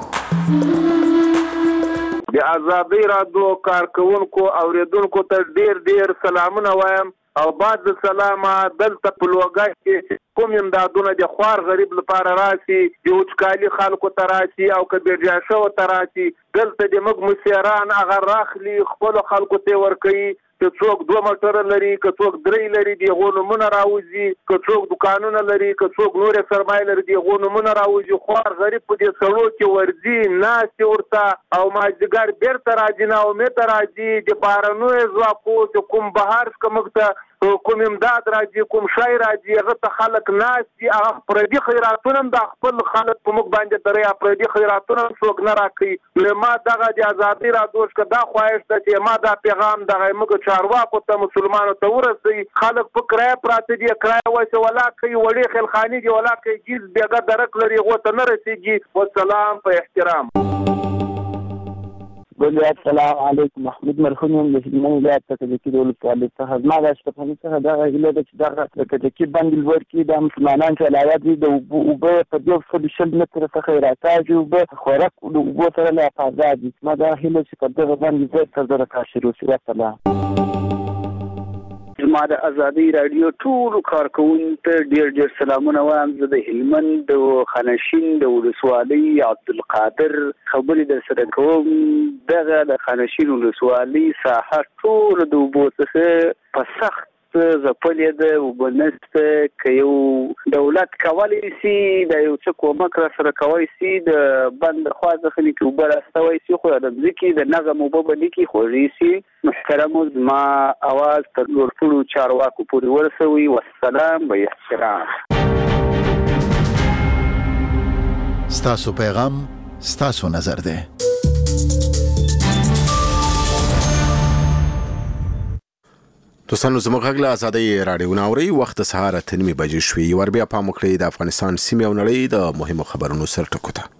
د آزادۍ رادیو کارکونکو اوریدونکو ته ډیر ډیر سلامونه وایم او بعد سلامه دلته په لوګای کې کوم امدادونه د خوار غریب لپاره راسي د وچکالي خلکو ته راسي او کبیرجا شو ته راسي دلته د موږ مسیران هغه راخلي خپل خلکو ته ورکوي که څوک دوه موټر لري که څوک درې لري دی غونمونه راوځي که څوک دکانونه لري که څوک نور سرمایه لري دی غونمونه راوځي خوار غریب په دې سړو کې ورځي ناس ورته او ماجګر بیرته راځي نه امید راځي د بارانو ځواکو د کوم بهار کومه کوم امداد راځي کوم شای راځي هغه ته خلک ناس دي هغه پردي خیراتونه د خپل خلک په مخ باندې درې پردي خیراتونه څوک نه راکړي نو ما دغه د آزادۍ رادیو څخه دا خواهش ته چې ما دا پیغام دغه موږ چارواکو ته مسلمانانو ته ورسي خلک په کرای پراته دي کرای وایي ولا کوي وړي خلخانی دي ولا کوي جیز بیګه درک لري غو ته نه رسیږي والسلام په احترام. بل السلام علیکم محمود مرخون یم د هلمند ولایت څخه د کیدو ولسوالۍ څخه زما د شتمنۍ څخه دغه هیله ده چې دغه د کجکي بند لوړ کې د مسلمانانو چې علاوه دي د اوبه په یو سل شل متره څخه راکاږي اوبه خوراک د اوبو سره له افاده دي زما دا هیله چې په دغه باندې زیات تر زره کار شروع شي. والسلام. زما د ازادي رادیو ټول کارکونکو ته ډیر ډیر سلامونه وایم. زه د هلمند د خانشین د ولسوالۍ عبدالقادر خبرې در سره کوم. دغه د خانشین ولسوالۍ ساحه ټول د اوبو څخه په سخت زپلې ده او بنسته که یو دولت کولی سي د یو څه کومک را سره کولی سي د بند خوا څخه لیکي اوبه راستوی سي خو د ځمکې د نظم اوبه به لیکي خوږې سي. محترمو زما اواز تر لوړپوړو چارواکو پورې ورسوي. والسلام به احترام. ستاسو پیغام ستاسو نظر ده. دوستانو زموږ غږ له ازادۍ راډیو ناوري وخت سهار اته نیمې بجې شوې. ور بیا پام وکړئ د افغانستان سیمې او نړۍ د مهمو خبرونو سرټکو ته.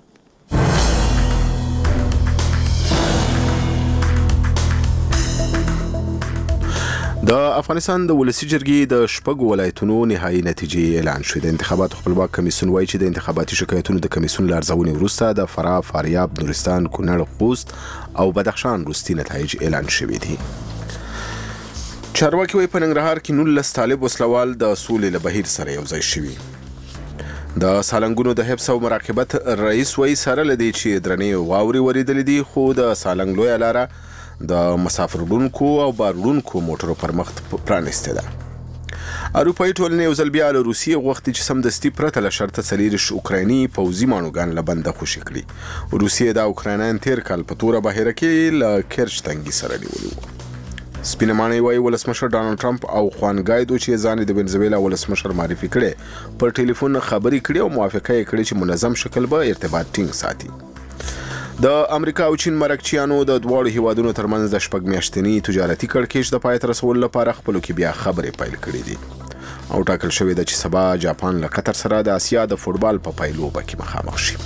د افغانستان د ولسی جرګې د شپږ ولایتونو نهایی نتیجې اعلان شوې. د انتخاباتو خپلواک کمیسیون وایي چې د انتخاباتي شکایتونو د کمیسیون لارښوونې وروسته د فراه، فاریاب، نورستان، کونړ، خوست او بدخشان وروستي نتایج اعلان شوي دي. چارواکي وايي په ننګرهار کې نولس طالب وسلوال د سولې له بهیر سره یو ځای شوي. د سالنګونو د حفظ او مراقبت رئیس وايي سره لدی چې درنې واوري وریدلې دي خو د سالنګ لوی لاره د مسافرونکو او بارونکو موټرو پر مخ پرانسته ده. اروپایي ټولنې یو ځل بیا له روسیې غوښتي چې سمدستي پرته له شرطه څلېرویشت اوکرایني پوځي ماڼوګان له بنده خوشي کړي. روسیې دا اوکراینیان تیر کال په توره بهیره کې له کرچ تنګي سره نیولي وو. سپینه ماڼۍ وايي ولسمشر ډانلډ ټرمپ او خوان ګایدو چې ځان د وینزویلا ولسمشر معرفي کړي پر ټلیفون خبرې کړي او موافقه یې کړې چې منظم شکل به ارتباط ټینګ ساتي. د امریکا او چین مرکچیانو د دواړو هیوادونو ترمنځ د شپږ میاشتني تجارتي کړکېچ د پای ته رسولو لپاره خپلو کې بیا خبرې پیل کړې دي او ټاکل شوې ده چې سبا جاپان له قطر سره د اسیا د فوټبال په پایلوبه کې مخامخ شي.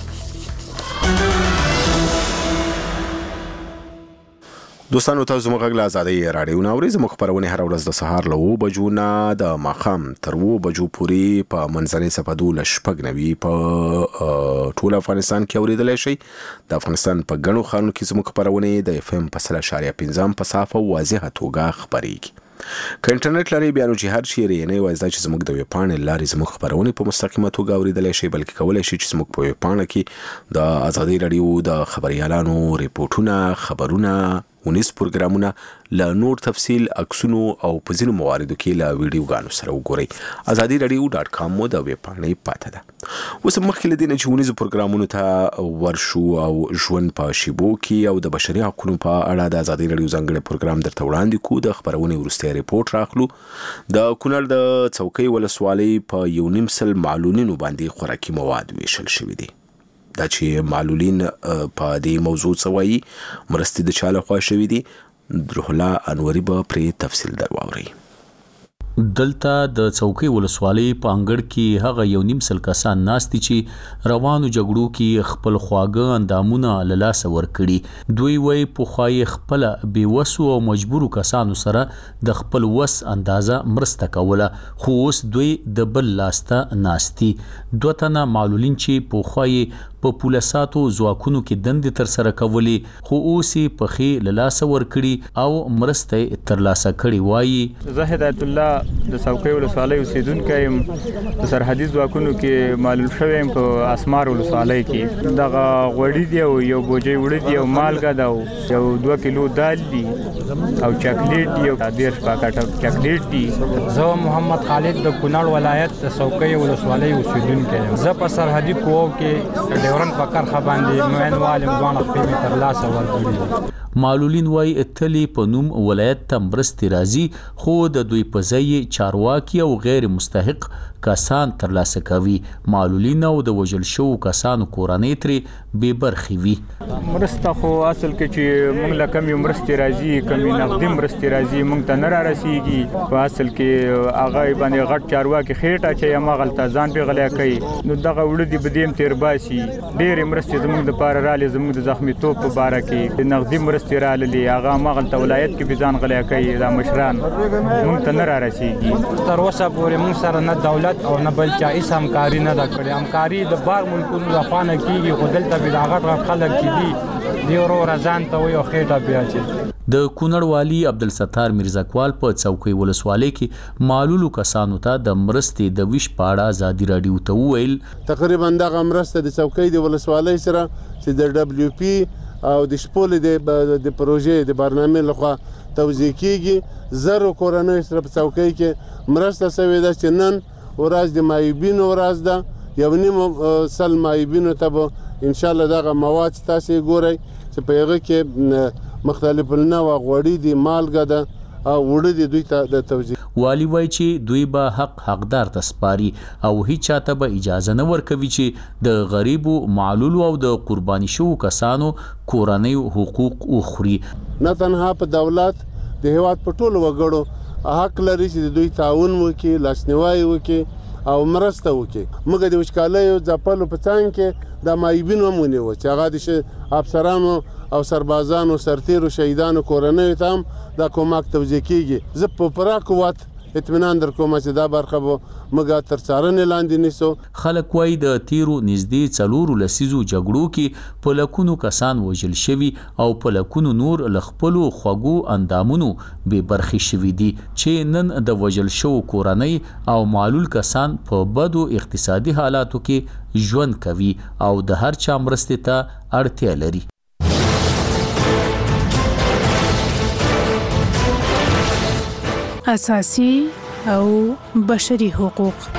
دوستانو تاسو زموږ غږ له ازادۍ راډیو ناوري. زموږ خپرونې هره ورځ د سهار له اوه بجو نه د ماښام تر اوه بجو پورې په منځنۍ صفحه دولس شپږ نوي په ټول افغانستان کې اورېدلی شئ. د افغانستان په ګڼو ښارونو کې زموږ خپرونې د اف ام په سل اشاریه پنځم په صافه واضحه توګه خپرېږي. که انټرنیټ لرئ بیا نو چې هر چیرې نه یوازې دا چې زموږ د ویب پاڼې لارې زموږ خپرونې په مستقیمه توګه اورېدلی شئ بلکې کولی شئ چې زموږ په ویب پاڼه کې د ازادۍ راډیو د خبریالانو ریپورټونه، خبرونه، ونیز پروګرامونه له نور تفصیل، عکسونو او په ځینو مواردو کې له ویډیوګانو سره وګورئ. ازادي راډیو ډاټ کام مو د ویب پاڼې پاته ده. اوس مخکې له دې نه چې ونیزو پروګرامونو ته ورشو او ژوند په شیبو کې او د بشري حقوقو په اړه د ازادي راډیو ځانګړی پروګرام درته وړاندې کوو. د خبرونې وروستی ریپورت راخلو. د کونړ د څوکۍ ولسوالۍ په یو نیم سل معلولینو باندې خوراکي مواد ویشل شوي دي. دا چې معلولین په دې موضوع څه وایي، مرستې د چا لخوا شوي دي، روح الله انوري به پرې تفصیل در واورئ. دلته د څوکۍ ولسوالۍ په انګړ کې هغه یو نیم سل کسان ناست دي چې روانو جګړو کې خپل خواږه اندامونه له لاسه ورکړي. دوی وایي پخوا یې خپله بېوسو او مجبورو کسانو سره د خپل وس اندازه مرسته کوله، خو اوس دوی د بل لاس ته ناست دي. دوه تنه معلولین چې پخوا یې په پولیساتو ځواکونو کې دندې ترسره کولې خو اوس یې پښې له لاسه ورکړي او مرسته یې ترلاسه کړې. وایي زه هدایت الله د څوکۍ ولسوالۍ اوسیدونکی یم. د سرحدي ځواکونو کې معلول شوی یم په اسمار ولسوالۍ کې. دغه غوړي دي او یو بوجۍ وړه دي او مالګه ده او یو دوه کیلو دال دي او چاکلیټ دي او دېرش پاکټه چاکلیټ دي. زه محمد خالد د کونړ ولایت د څوکۍ ولسوالۍ اوسیدونکی یم. زه په سرحدي قواو کې ډیورن په کرخه باندې معین والم دوه خپل تر لاسه ورغلي. معلولین وای اتلی په نوم ولایت ته مرستې راځي خو د دوی په ځای چارواکي او غیر مستحق کسان ترلاسه کوي. معلولین او د وژل شوو کسانو کورنۍ ترې بې برخې وي. مرسته خو اصل کې چې موږ له کمې مرستې راځي، کمې نغدي مرستې راځي، موږ ته نه را رسیږي. په اصل کې هغه باندې غټ چارواکي خېټه چې هماغلته ځان پې غلی کوي. نو دغه وړه دي به دې هم تېر باسي. ډېرې مرستې زموږ دپاره رالې زموږ د زخمیتوب په باره کې د نغدي مرستې وروستي راغلي هغه مغلته ولایت کې به ځان غلی کوي دا مشران موږ ته نه را رسیږي. تر اوسه پورې موږ سره نه دولت او نه بل چا هیڅ همکاري نه ده کړې. همکاري د بار ملکونو لخوا نه کېږي خو دلته به دا غټ غټ خلک چې دي دی وروره ځان ته وایي او خېټه بیا چې د کونړ والي عبدالستار میرزاکوال په څوکۍ ولسوالۍ کې معلولو کسانو ته د مرستې د ویش په اړه ازادي راډیو ته وویل تقریبا دغه مرسته د څوکۍ د ولسوالۍ سره چې د دبليو پی او د شپول د د پروژې د برنامه لخوا توزیع کیږي. زر کورنۍ سره په څوکۍ کې مرسته شوې ده چې نن ورځ د مایوبینو ورځ ده. یو نیم سل مایوبینو ته به ان شاء الله دغه مواد تاسو ګورئ چې په هغه کې مختلف النوع غوړي دي مالګه ده او وړي دي دوی ته د توزیع. والی وای چې دوی به حق حقدار ته سپاري او هیڅ چاته به اجازه نه ورکوي چې د غریبو معلولو او د قرباني شوو کسانو کورنۍ حقوق وخوري. نه تنها په دولت د هیواد په ټولو وګړو حق لري چې دوی تعاون وکړي لاسنیوي وکړي او مرسته وکړي. موږ د وچکالیو ځپلو په څنګ کې د مایبینو مونږ و چې هغه د افسرانو او سربازانو سرتیرو شهیدانو کورنۍ ته هم دا کومک توزیع کیږي. زه په پوره قوت اطمینان در کوم چې دا برخه به موږ تر څارنې لاندې نیسو. خلک وایي د تیرو نږدې څلورو لسیزو جګړو کې په لکونو کسان وژل شوي او په لکونو نور له خپلو خوږو اندامونو بې برخې شوي دي چې نن د وژل شوو کورنۍ او معلول کسان په بدو اقتصادي حالاتو کې ژوند کوي او د هر چا مرستې ته اړتیا لري. اساسي او بشري حقوق.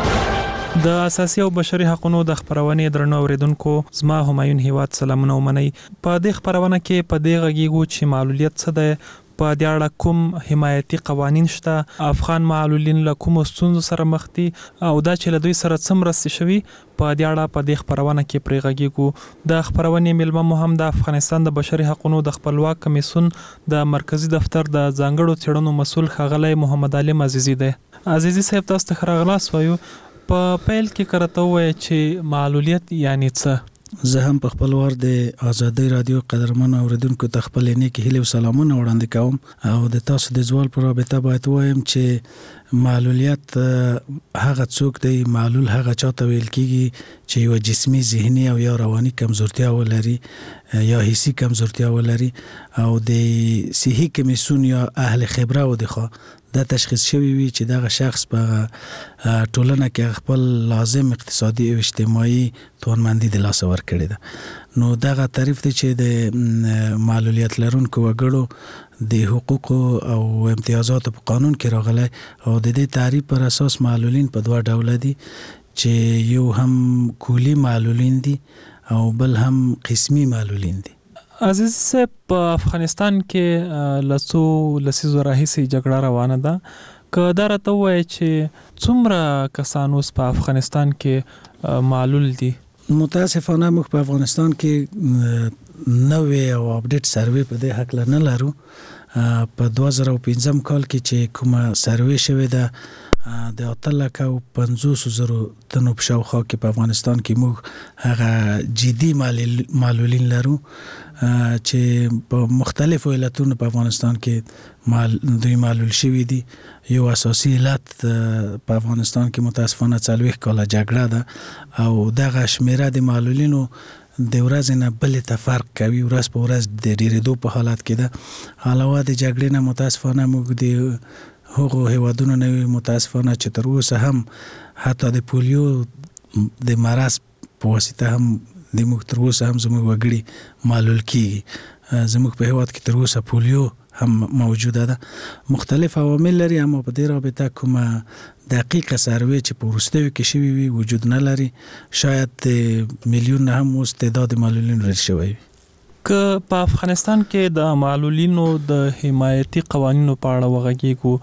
د اساسي او بشري حقوقو د خبرونې درنو اوریدونکو زما همایون هیواد سلامونه ومني. په دې خبرونه کې په دې غږیږو چې معلولیت څه ده، په دې اړه کوم حمایتي قوانین شته، افغان معلولین له کوم ستونزو سره مخ دي او دا چې له دوی سره څه مرستې شوي په دې اړه په دې خبرونه کې پرې غږیږو. د خبرونې ملمه مو هم د افغانستان د بشري حقوقو د خپلواک کمیسیون د مرکزی دفتر د ځانګړو څېړنو مسؤل ښاغلی محمد علي عزیزي دی. عزیزي صاحب تاسو ته راغلاس وایو په پیل کې کرته وای چې معلولیت یعنی څه؟ زه هم په خپل ور د آزادۍ رادیو قدرمن اوریدونکو ته خپل نیک هیله او سلامونه وړاندې کوم او د تاسو د ځوال پر رابطه باید وایم چې معلولیت هغه څوک دی، معلول هغه چاته ویل کیږي چې یو جسمي، ذهني او یا رواني کمزورتیا ولري یا حسي کمزورتیا ولري او د صحي کمیسیون یا اهل خبره و دغه دا تشخیص شوی وي چې دغه شخص په ټولنه کې خپل لازم اقتصادي او اجتماعي توانمندي د لاس ور کړی ده. نو دغه تعریف دی چې د معلولیت لرونکو وګړو د حقوق او امتیازات په قانون کې راغلی او د دې تعریف پر اساس معلولین په دوه ډول دي چې یو هم کلی معلولین دي او بل هم قسمی معلولین دي. عزیز صاحب په افغانستان کې لسو لسیزو راهیسې جګړه روانه ده، که دا راته وایي چې څومره کسان اوس په افغانستان کې معلول دي؟ متاسفانه موږ په افغانستان کې نوې او اپډیټ سروې په دې حق نه لرو. په دوه زره او پنځم کال کې چې کومه سروې شوې ده د اتلس او پنځوس زرو تنو په شاوخوا کې په افغانستان کې موږ هغه جدي معلولین لرو چې په مختلفو علتونو په افغانستان کې مال دوی معلول شوي دي. یو اساسي علت په افغانستان کې متاسفانه څلوېښت کاله جګړه ده او دغه شمیره د معلولینو د ورځې نه بلې ته فرق کوي، ورځ په ورځ د ډېرېدو په حالت کې ده. علاوه د جګړې نه متاسفانه موږ د هغو هیوادونو نه متاسفانه چې تر اوسه هم حتی د پولیو د مرض په واسطه هم د موږ تر اوسه هم زموږ وګړي معلول کیږي. زموږ په هیواد کې تر اوسه پولیو هم موجوده ده. مختلف عوامل لري اما په دې رابطه کومه دقیقه سروې چې په وروستیو کې شوي وي وجود نه لري. شاید د میلیون نه هم اوس تعداد معلولین ډېر شوی وي. که په افغانستان کې د معلولینو د حمایتي قوانینو په اړه وغږیږو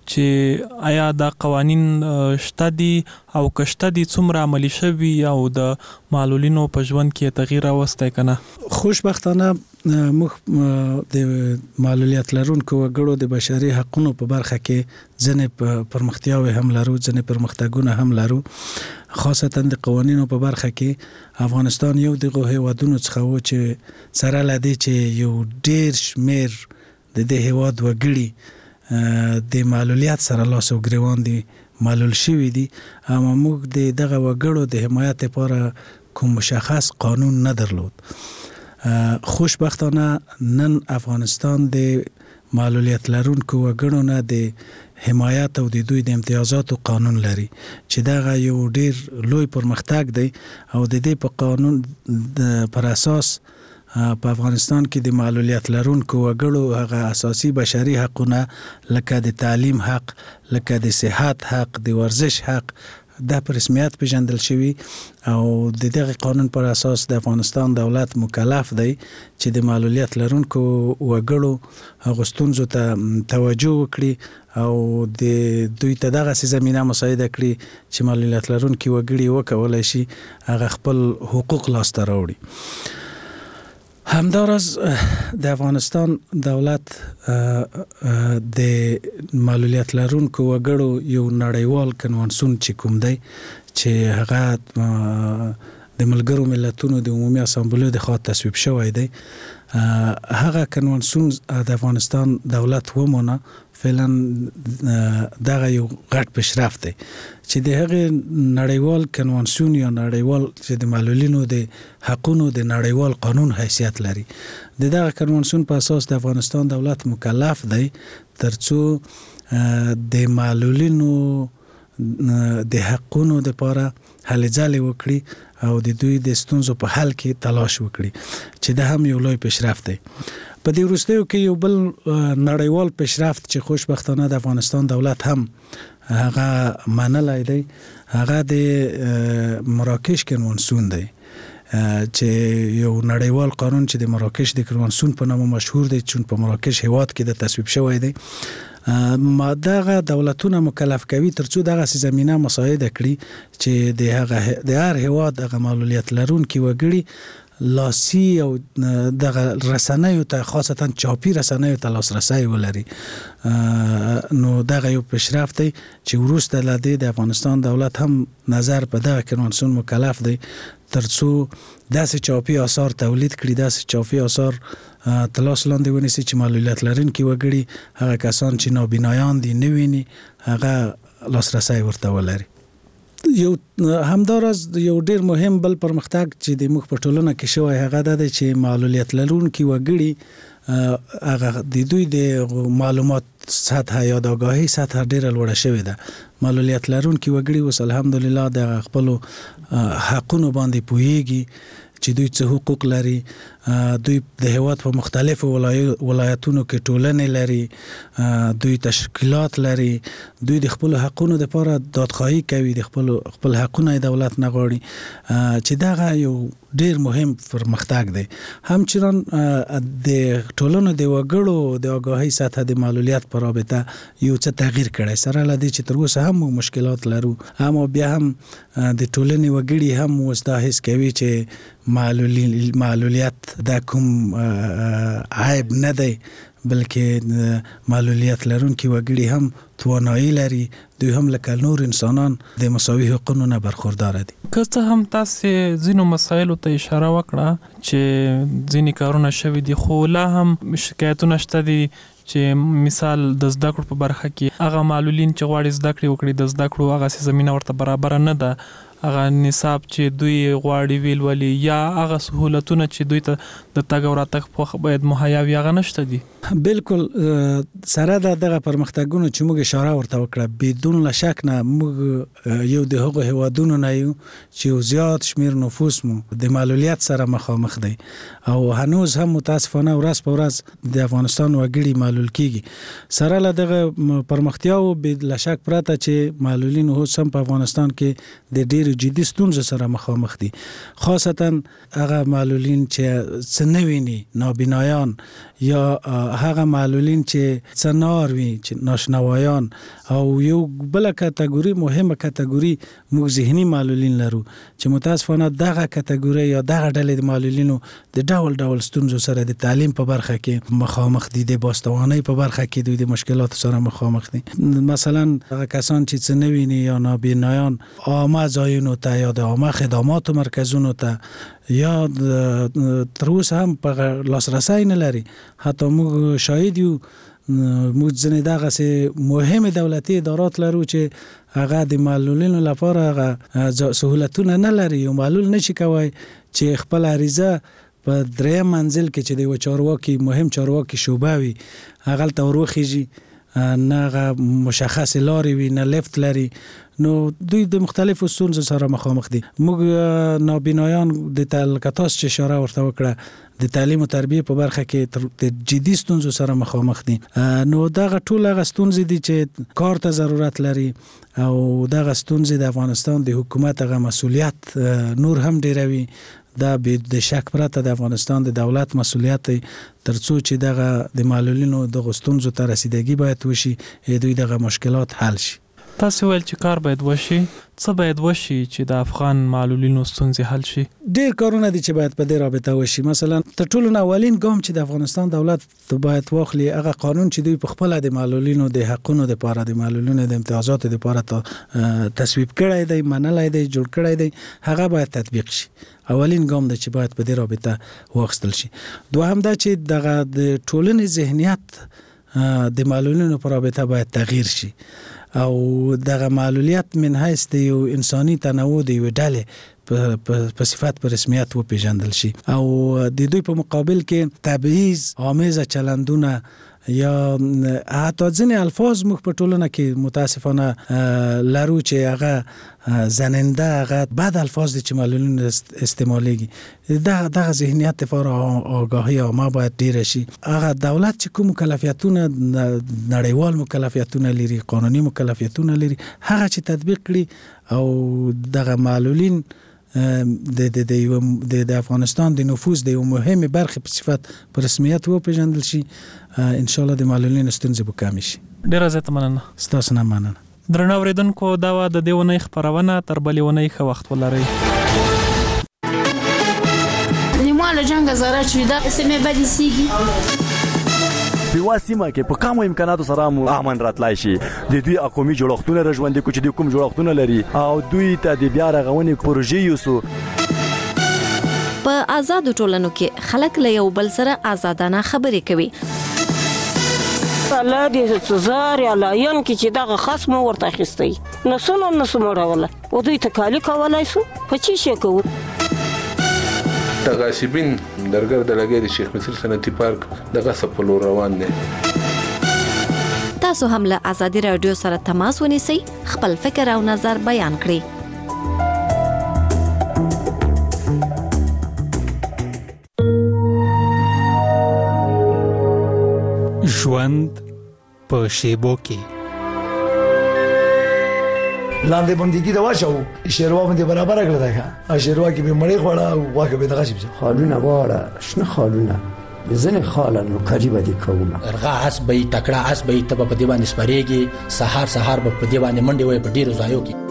چې آیا دا قوانين شته دي او کشته دي څومره عملی شوي او د معلولینو په ژوند کې تغییر راوستی کنه؟ خوشبختانه موږ د معلولیت لرونکو وګړو د بشري حقوقو په برخه کې ځنې پرمختیاوي هم لرو، ځنې پرمختګونه هم لرو. خاصتا د قوانینو په برخه کې افغانستان یو دغه هیوادونو څخه و چې سره لدی چې یو ډیر شمیر د دې هیواد وګړي د معلولیت سره لاس او ګریوان دي، معلول شوي دي، اما موږ د دغه وګړو د حمایت لپاره کوم مشخص قانون نه درلود. خوشبختانه نن افغانستان د معلولیت لرونکو وګړو نه د حمایت او د دوی د امتیازاتو قانون لري چې دغه یو ډیر لوی پرمختګ دی او د دې په قانون پر اساس په افغانستان کې د معلولیت لرونکو وګړو هغه اساسي بشري حقونه لکه د تعلیم حق، لکه د صحت حق، د ورزش حق د په رسمیت پیژندل شوی او د دغه قانون پر اساس د افغانستان دولت مکلف دی چې د معلولیت لرونکو وګړو هغه ستونزو ته توجه وکړي او د دوی ته دغه زمينه مساعده کړي چې معلولیت لرونکو وګړي وکولای شي هغه خپل حقوق لاسته راوړي. همدارس د افغانستان دولت د معلولیت لرونکو وګړو یو نړیوال کنوانسیون چې کوم دی چې هغه د ملګرو ملتونو د عمومي اسامبلې د خوا تصویب شوی دی، هغه کنوانسیون د افغانستان دولت ومنه فعلا دغه یو غټ پیشرفت دی چې د هغه نړیوال کنوانسیون یا نړیوال چې د معلولینو د حقوقو د نړیوال قانون حیثیت لري. د دغه کنوانسیون په اساس د افغانستان دولت مکلف دی ترڅو د معلولینو د حقوقو لپاره هلې ځلې وکړي او د دوی د ستونزو په حل کې تلاش وکړي چې دا هم یو لوی پیشرفت دی. په دې وروستیو کې یو بل نړیوال پیشرفت چې خوشبختانه د افغانستان دولت هم هغه منلای دی هغه د مراکش کنوانسیون دی چې یو نړیوال قانون چې د مراکش د کنوانسیون په نامه مشهور دی چې په مراکش هیواد کې د تصویب شوی دی. ما دغه دولتونه مکلف کوي ترڅو دغه زمينه مساعده کړي چې د هغه د هر هیواد هغه معلولیت لرونکي وګړي لاسي او دغه رسنیو ته خاصتا چاپی رسنیو ته لاسرسي ولري. نو دغه یو پیشرفت دی چې وروسته لدی د افغانستان دولت هم نظر په دغه کنوانسیون مکلف دی ترڅو داسې چاپی آثار تولید کړي، داسې چاپی آثار تلاش لاندې ونیسي چې معلولیت لرونکي وګړي هغه کسان چې نابینایان دي نه ویني هغه لاسرسي ورته ولري. یو همدارس یو ډیر مهم بل پرمختګ چې د موږ په ټولنه کې شوی هغه د چې معلولیت لرونکي وګړي هغه د دوی د معلومات سطح یا د آگاهی سطح ډیره لوړه شوې ده. معلولیت لرونکي وګړي اوس الحمدلله د خپل حقونو باندې پوهیږي چې دوی څه حقوق لري، دوی د هیواد په مختلفو ولایتونو کې ټولنې لري، دوی تشکیلات لري، دوی د خپل حقونو لپاره دادخواهی کوي، د خپل خپل حقونه دولت نه غواړي چې دغه یو ډیر مهم پرمختګ دی. همچنان د ټولنو د وګړو د آگاهی سطح د معلولیت په رابطه یو څه تغییر کړی سره لدی چې تر اوسه هم مشکلات لرو، اما بیا هم د ټولنې وګړي هم وستا حس کوي چې معلولیت دا کوم عیب نه دی بلکې معلولیت لرونکي وګړي هم توانایی لري، دوی هم لکه نور انسانان د مساوي حقوقو نه برخوردار دي. که څه هم تاسو ځینو مسایلو ته اشاره وکړه چې ځینې کارونه شوي دي خو لا هم شکایتونه شته دي چې مثال د زده کړو په برخه کې هغه معلولین چې غواړي زده کړې وکړي د زده کړو هغه زمينه ورته برابر نه ده، هغه نصاب چې دوی غواړي ویل ولي یا هغه سہولتونه چې دوی ته د تګ او راتګ په باید مهیا وي هغه نشته دي. بالکل سره دغه پرمختګونو چې موږ اشاره ورته وکړه بدون لا شک نه موږ یو د هغو هیوادونو نه یو چې زیات شمیر نفوس مو د معلولیت سره مخامخ دی او هنوز هم متاسفانه ورځ په ورځ د افغانستان وګړي معلول کیږي. سره له دغه پرمختیاو به لا شک پراته چې معلولین هو سم په افغانستان کې د ډیر جدي ستونزو سره مخامخ دي، خاصتا هغه معلولین چې سنویني نابینایان یا هغه معلولین چې سنار وي چې ناشنوایان او یو بل کټګوري مهمه کټګوري موږ ذهني معلولین لرو چې متاسفانه دغه کټګوري یا دغه ډلې د معلولینو د ډول ډول ستونزو سره د تعلیم په برخه کې مخامخ دي، د باستوانۍ په برخه کې دوی د مشکلات سره مخامخ دي. مثلا هغه کسان چې سنویني یا نابینایان عامه ځایونو ته یا د عامه خدماتو مرکزونو ته یا تر اوسه هم په لاسرسی نه لري. حتی موږ شاهد یو موږ ځنې دغسې مهمې دولتي ادارات لرو چې هغه د معلولینو لپاره هغه سهولتونه نه لري. یو معلول نشي کوی چې خپل عریضه په دریم منزل کې چې د یو چارواکي مهم چارواکي شعبه وي هغلته وروخیږي، نه هغه مشخص لارې وي نه لفت لري، نو دوی د مختلفو ستونزو سره مخامخ دي. موږ نابینایان د تلکتاس چې اشاره ورته وکړه د تعلیم او تربیه په برخه کې د جدي ستونزو سره مخامخ دي. نو دغه ټول هغه ستونزې دي چې کار ته ضرورت لري او دغه ستونزې د افغانستان د حکومت هغه مسؤلیت نور هم ډیروي. دا به د شک پرته د افغانستان د دولت مسؤلیت ترڅو چې دغه د معلولینو د ستونزو ته رسیدګي باید وشي، دوی دغه مشکلات حل شي. تاسو ویل چې کار باید وشي، څه باید وشي چې د افغان معلولینو ستونزې حل شي؟ ډېر کارونه دي چې باید په دې رابطه وشي. مثلا تر ټولو اولین ګام چې د افغانستان دولت باید واخلي هغه قانون چې دوی په خپل د معلولینو د حقونو لپاره د معلولینو د امتیازاتو لپاره تصویب کړی دی، منلای دی، جوړ کړی دی، هغه باید تطبیق شي. اولین ګام دی چې باید په دې رابطه واخیستل شي. دوهم دا چې دغه د ټولنې ذهنیت د معلولینو په رابطه باید تغییر شي او دغه معلولیت من حیث د یو انساني تنوع د یو ډلې په صفت په رسمیت وپیژندل شي او د دوی په مقابل کې تبعیض آمیزه چلندونه یا حتی ځینې الفاظ موږ په ټولنه کې متاسفانه لرو چې هغه زننده هغه بد الفاظ دي چې معلولین استعمالیږي. دغه دغه ذهنیت لپاره آگاهی عامه باید ډیره شي. هغه دولت چې کوم مکلفیتونه نړیوال مکلفیتونه لري، قانوني مکلفیتونه لري، هغه چې تطبیق کړي او دغه معلولین د د د د افغانستان د نفوذ د یو مهمه برخه په صفت په رسمیت وپیژندل شي، ان شاء الله د معلولینو ستونزې به کم شي. ډیره زیاته مننه. ستاسو نه مننه. درنو اوریدونکو، دا و د دیونی خبرونه تر بلې ونی ښه وخت ولرئ. نیماله جنگ زاره چې دا اسمه بدی سیږي په واسمه کې په کومو امکاناتو سره مو امن راتلای شي. د دوی اقومي جوړښتونه رژوندې کو چې د کوم جوړښتونه لري او دوی ته د بیا رغونې پروژې یوسو. په آزاد ټولنو کې خلک له یو بل سره آزادانه خبرې کوي. الله دې سزار یا لاین کې چې دغه خصم ورته اخیستی نو سونه نو سموړول او دوی ته کالی کولای سو په چی شي کوو. تغاسبین درګر د لګي د شیخ مصر صنعتي پارک د غصب په لور روان دي. تاسو هم له آزادي رادیو سره تماس ونیسئ، خپل فکر او نظر بیان کړئ. ژوند په شیبو کې لاندې بندګي دا واچو شیروا باندې برابر کړل دا شیروا کې به مړی خوړه او واکه به دغه شي خالونه واړه شنه خالونه ځنه خالانو قریبه دي کومه ارغا اس به تکړه اس به ته په دی باندې سپریږي سحر سحر په دی باندې منډي وي په ډیرو ځایو کې.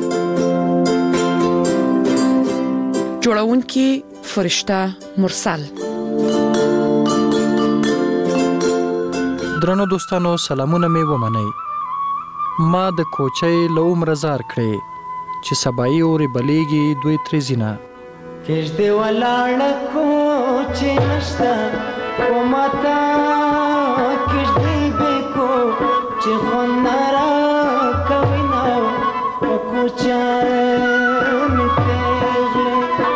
جوړونکي فرشته مرسل. درنو دوستانو، سلامونه مې ومنئ. ما د کوچۍ له عمره زار کړې چې سبایي اورې بلیږي دوی ترې ځینه کېږدې ولاړه کوچې نشته و ماته کېږدې بېکو چې خوند نه راکوي نه په کوچه مې پېغلې.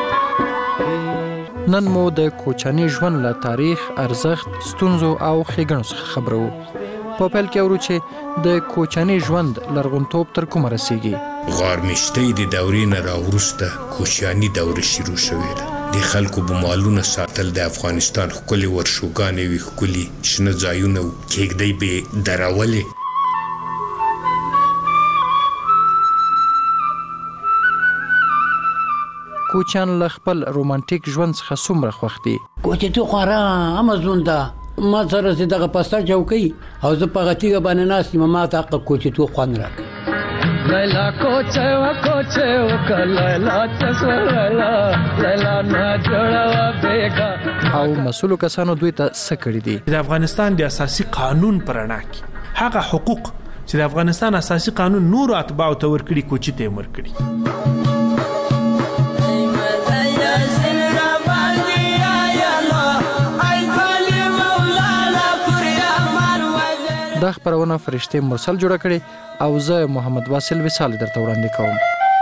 نن مو د کوچني ژوند له تاریخ، ارزښت، ستونزو او ښېګڼو څخه خبرو. په پیل کې اورو چې د کوچني ژوند لرغونتوب تر کومه رسیږي. غارمشتۍ د دورې نه راوروسته کوچیاني دوره شروع شوې ده. د خلکو به مالونه ساتل، د افغانستان ښکلې ورشوګانې وي، ښکلي شنه ځایونه و، کېږدۍ به یې درولې. کوچیان له خپل رومانټیک ژوند څخه څومره خوښ دي. کوچې تو خورا امازون ده ما سره چې دغه پسته چوکۍ او زه په غتیګه باندې ناست یم ما ته کوچې تو خوند راکړي. لیلا کوچه و کوچه و کلیلا چسورلا لیلا نه جوړه بیګا. او مسؤلو کسانو دوی ته څه کړي دي؟ د افغانستان د اساسي قانون پرانا کې هغه حقوق چې د افغانستان اساسي قانون نور اتباع ته ورکړي کوچې ته ورکړي. دا خبرونه فرشته مرسل جوړه کړي او زه محمد واصل وصال درته وړاندې کوم.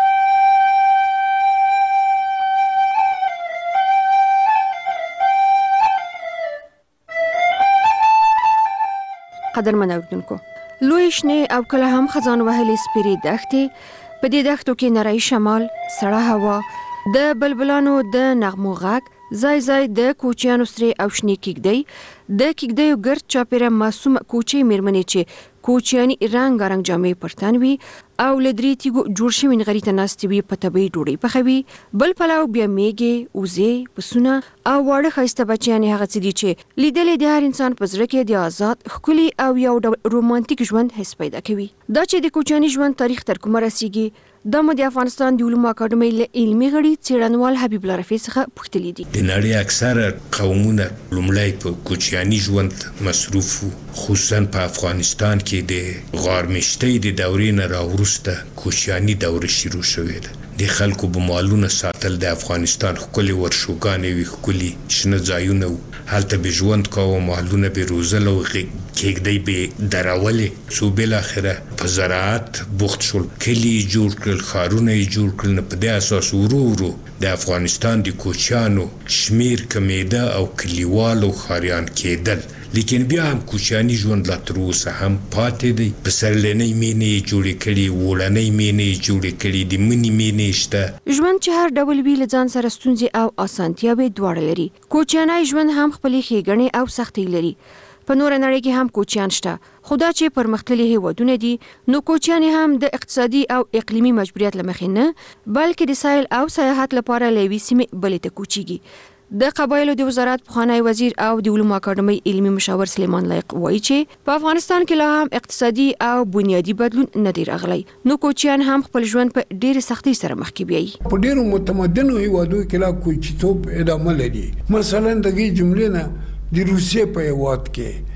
قدرمن اوریدونکو، لوی شنې او کله هم خزان وهلې سپیرې دښتې، په دې دښتو کې نری شمال، سړه هوا، د بلبلانو د نغمو غږ، ځای ځای د کوچیانو سرې او شنې کیږدۍ، د کیږدیو ګرد چاپیره معصوم کوچې میرمنې چې کوچیاني رنګارنګ جامې پرتان وي او له درې تیږو جوړ شوي نغري ته ناستې وي، په طبیعي ډوډۍ پخوي، بل پلو بیا میږې، وزې، پسونه او واړه ښایسته بچیانې هغه څه دي چې لیدلې د هر انسان په زړه کې د آزاد، ښکلي او یو ډول رومانټیک ژوند حس پیدا کوي. دا چې د کوچیاني ژوند تاریخ تر کومه رسیږي، دا مو د افغانستان د علومو اکاډمۍ له علمي غړي څېړنوال حبیب الله رفیع څخه پوښتلي دي. د نړۍ اکثره قومونه لومړی په کوچیاني ژوند مصروف وو، خصوصا په افغانستان کې د غارمشتۍ د دورې نه راوروسته کوچیاني دوره شروع شوې ده. د خلکو به مالونه ساتل، د افغانستان ښکلې ورشوګانې وي، ښکلي شنه ځایونه وو، هلته به ژوند کوه، مالونه به روزل او کیږدۍ به درولې، څو بالاخره په زراعت بوخت شول، کلي یې جوړ کړل، ښارونه یې جوړ کړل. نو په دې اساس ورو ورو د افغانستان د کوچیانو شمیر کمیده او کلیوال او ښاریان کېدل. لیکن بیا هم کوچیاني ژوند لا تر اوسه هم پاتې دی. پسرلنۍ مینې یې جوړې کړي، وړنۍ مینې یې جوړې کړي، د مني مینې شته. ژوند چې هر ډول وي له ځان سره ستونزې او اسانتیاوې دواړه لري. کوچیانی ژوند هم خپلې ښېګڼې او سختۍ لري. په نور نړۍ کې هم کوچیان شته، خو دا چې پرمختللي هیوادونه دي نو کوچیان هم د اقتصادي او اقلیمي مجبوریت له مخې نه بلکې د سایل او سیاحت لپاره له یوې سیمې بلې ته کوچیږي. د قبایلو د وزارت پخوانی وزیر او د علومو اکاډمۍ علمي مشاور سلیمان لایق وایي چې په افغانستان کې لا هم اقتصادي او بنیادی بدلون نه دی راغلی، نو کوچیان هم خپل ژوند په ډېرې سختۍ سره مخ کې بیایي. په ډېرو متمدنو هیوادو کې لا کوچیتوب ادامه لري. مثلا دغه جملې نه د روسیې په هیواد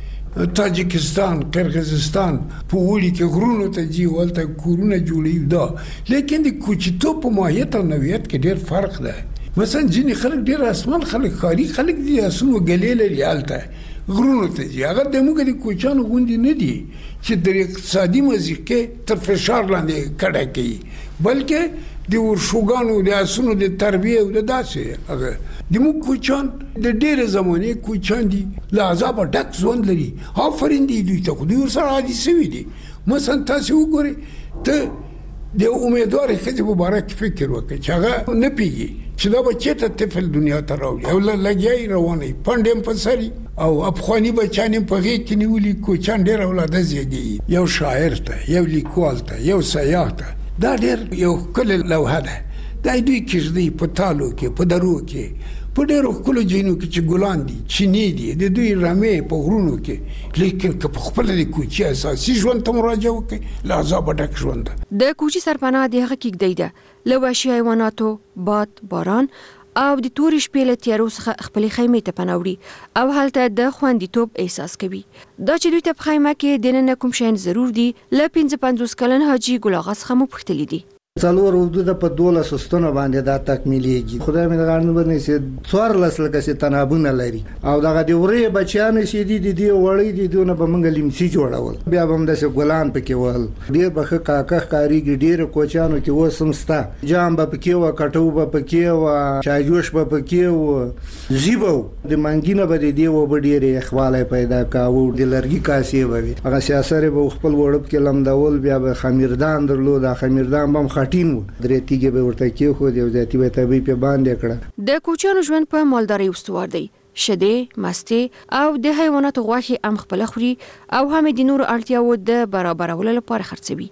کې تاجکستان، قرغیزستان په وړي کې غرونو ته ځي، ولته کورونه جوړوي دا، لیکن د کوچیتوب په ماهیت او نوعیت کې ډېر فرق ده. مثلا ځینې خلک ډېر اسمان خلک ښاري خلک دي، اسونو ګلې لري، هلته غرونو ته ځي، هغه د موږ د کوچیانو غوندې نه دي چې د اقتصادي مضیقې تر فشار لاندې کډه کوي، بلکې د ورشوګانو د اسونو د تربیې او د داسې هغه د موږ کوچیان د ډېرې زمانې کوچیان دي، له عذابه ډک ژوند لري. آفرین دی دوی ته، خو دوی ورسره عادي شوي دي. مثلا تاسې وګورئ، ته د امیدوارې ښځې په باره کې فکر وکړئ چې هغه نه پوهېږي چې دا به چېرته طفل دنیا ته راوړي او لګیا یې روانوي، پنډ یې په سر او افغاني بچیان یې په غېږ کې نیولي. کوچیان ډېر اولاده زېږوي، یو شاعر ته، یو لیکوال ته، یو سیاح ته. دا ډېر یو ښکلې لوحه ده. دا دوی کښتۍ په تالو کې، په درو کې، په ډېرو ښکلو ځایونو کې چې ګلان دي، چینې دي، د دوی رمې په غرونو کې. لیکن که په خپله د کوچي اساسي ژوند ته مراجعه وکړئ، له عذابه ډک ژوند ده. د کوچي سرپناه د هغه کیږدۍ ده، له وحشي حیواناتو، باد، باران او د تورې شپې له تیارو څخه خپلې خیمې ته پناه وړي او هلته د خوندیتوب احساس کوي. دا چې دوی ته په خیمه کې دننه کوم شیان ضرور دي، له پنځه پنځوس کلن حاجي ګل اغا څخه مو پوښتلي دي. څلور حدود په دولس ستونه باندې دا تکمیلېږي. خدای مې د غاړو باندې چې څوارلس لکه چې تنابونه لري او دغه د ورې بچیانو چې دي د دې وړۍ دي دونه به موږ لیمسي جوړول، بیا به هم داسې ګلان پکې ول، ډېر به ښه کاکه ښکارېږي. ډېرو کوچیانو کې اوس هم شته، جام به پکې وه، کټو به پکې وه، چایجوش به پکې وه، زی به و، د منګي نه به د دې اوبه ډېرې یخوالی پیدا کاوه، د لرګي کاسې به وي، هغه سیاسرې به خپل وړب کې لمدول، بیا به خمیردان درلود، دا خمیردان به هم ټین و، درې تیږې به ورته کېښود، یو ذاتي به طبیعي پې باندې کړه. د کوچیانو ژوند په مالدارۍ استوار دی. شیدې، مستې او د حیواناتو غوښې هم خپله خوري او هم د نورو اړتیاوو د برابرولو لپاره خرڅوي.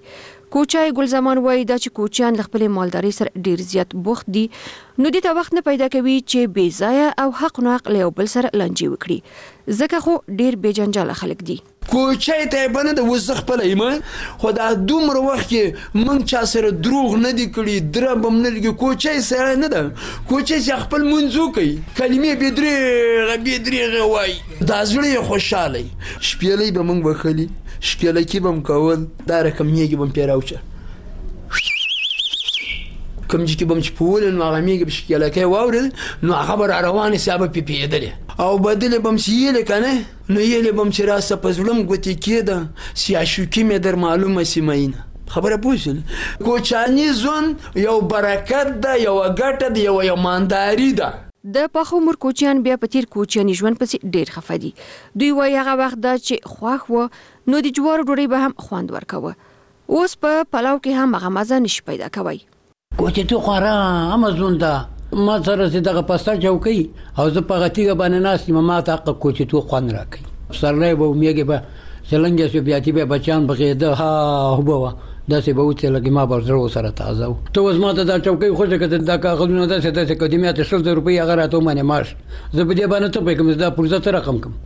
کوچای ګلزمان وایي دا چې کوچیان له خپلې مالدارۍ سره ډیر زیات بوخت دي نو دې ته وخت نه پیدا کوي چې بې ځایه او حق ناق له یو بل سره لانجې وکړي ځکه خو ډیر بې جنجاله خلک دي. کوچای ته بنه د وسخ خپل ایمان خو دا دومره وخت کې مونږ چا سره دروغ نه دی کړی درم هم نه لګي. کوچای سره نه ده کوچای چې خپل منځو کوي کلمې به درې به درې وای دا زړه خوشاله شپېلې به مونږ وخلی شپېلې کې بم کول دا رقم یې بم پیراوچه کوم چې بم چې پول نو هغه میګ بشکله کې واورل نو خبر روانه سبب پی پیدلې او بدل بم سیله کنه نو یې بم چې راسه پزړم ګوتی کېده سیاسو کې مې در معلومه سیماینه خبره پوښل کوچانی زون یو برکت ده یو ګټه ده یو ایمانداری ده. د پخو مور کوچیان بیا په تیر کوچیانی ژوند پسې ډیر خفه دي. دوی وایي هغه وخت دا چې خواخ و نو د جوارو ډوډۍ به هم خوند ورکوه اوس په پلاو کې هم هغه مزه نشي پیدا کوي. کوچې تو خورا امازون دا ما سره سي دغه پستا چوکي او زه په غتیګه باندې ناس ما ته حق کوچې تو خوان راکې سرلې به میګه به څلنګ سي بیا تی به بچان بغیده ها هو دا سه به وته لګي ما برزرو سره تازه تو وز ما ته دا چوکي خوشی کته دا کاغذونه دا سه د قدیمیات شل روپۍ هغه راته مانه ماش زه به دې باندې ته به کوم دا پرزه رقم کم